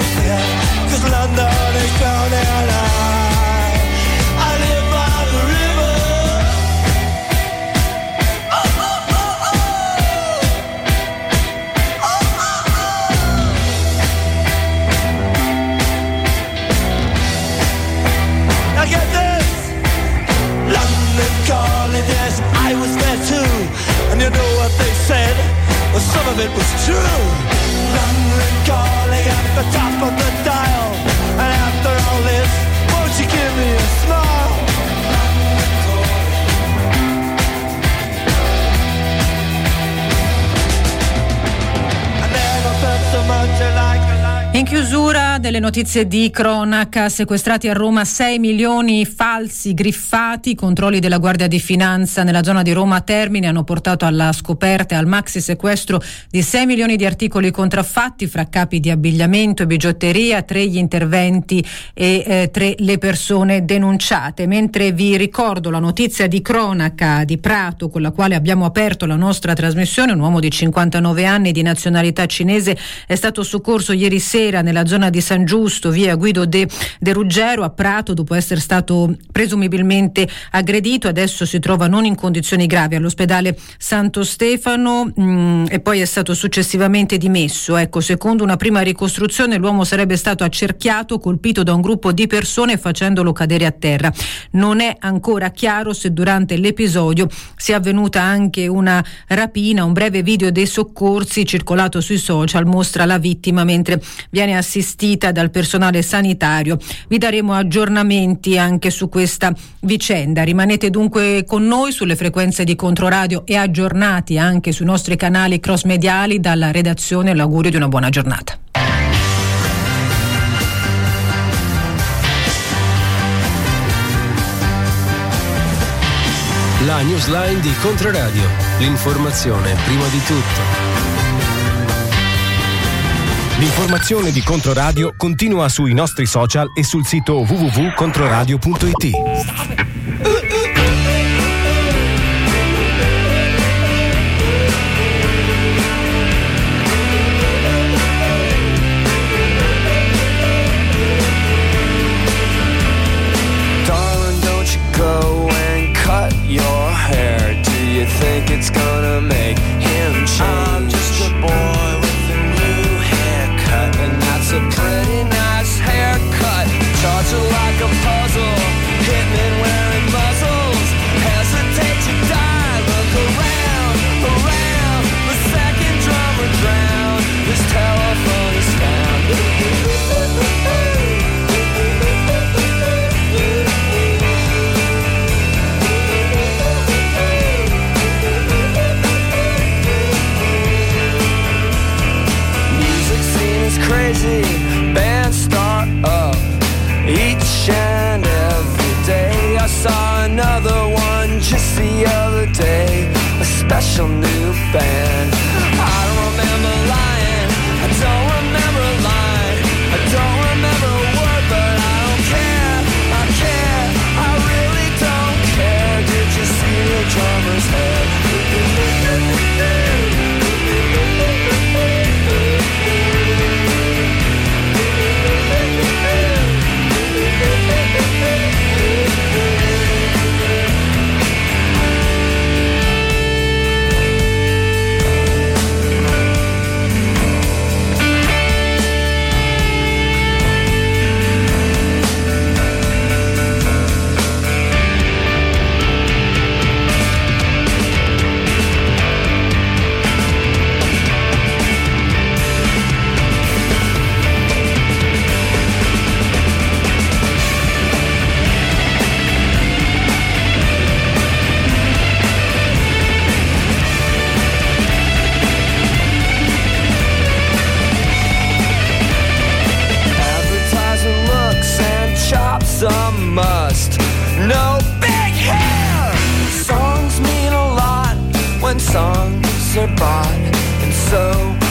care, 'cause London is drowning and I, I live by the river. Oh, oh, oh, oh. Oh, oh, oh. Now get this, London calling, yes, I was there too, and you know what they said, well some of it was true. London calling at the top of the dial, and after all this, won't you give me a smile? I never felt so much like. In chiusura delle notizie di cronaca, sequestrati a Roma sei milioni falsi griffati. I controlli della Guardia di Finanza nella zona di Roma Termini hanno portato alla scoperta e al maxi sequestro di sei milioni di articoli contraffatti, fra capi di abbigliamento e bigiotteria, tre gli interventi e eh, tre le persone denunciate. Mentre vi ricordo la notizia di cronaca di Prato con la quale abbiamo aperto la nostra trasmissione, un uomo di cinquantanove anni di nazionalità cinese è stato soccorso ieri sera nella zona di San Giusto, via Guido de, de Ruggero a Prato, dopo essere stato presumibilmente aggredito. Adesso si trova non in condizioni gravi all'ospedale Santo Stefano mh, e poi è stato successivamente dimesso. Ecco, secondo una prima ricostruzione l'uomo sarebbe stato accerchiato, colpito da un gruppo di persone facendolo cadere a terra. Non è ancora chiaro se durante l'episodio sia avvenuta anche una rapina. Un breve video dei soccorsi circolato sui social mostra la vittima mentre viene assistita dal personale sanitario. Vi daremo aggiornamenti anche su questa vicenda. Rimanete dunque con noi sulle frequenze di Controradio e aggiornati anche sui nostri canali cross mediali. Dalla redazione l'augurio di una buona giornata. La newsline di Controradio, l'informazione prima di tutto. L'informazione di Controradio continua sui nostri social e sul sito w w w punto controradio punto i t. Darling, don't you go and cut your hair. Do you think it's gonna make him change? I'm just a boy with a new haircut, and that's a pretty nice haircut. Charge it like a puzzle, hitmen wearing muzzles. Hesitate to die, look around, around. The second drummer drowned, his telephone is found. Music scene is crazy, bands start up each and every day. I saw another one just the other day, a special new band. I don't remember lying, I don't remember a line, I don't remember a word, but I don't care, I care, I really don't care. Did you see the drummer's head? A must, no big hair. Songs mean a lot when songs are bought, and so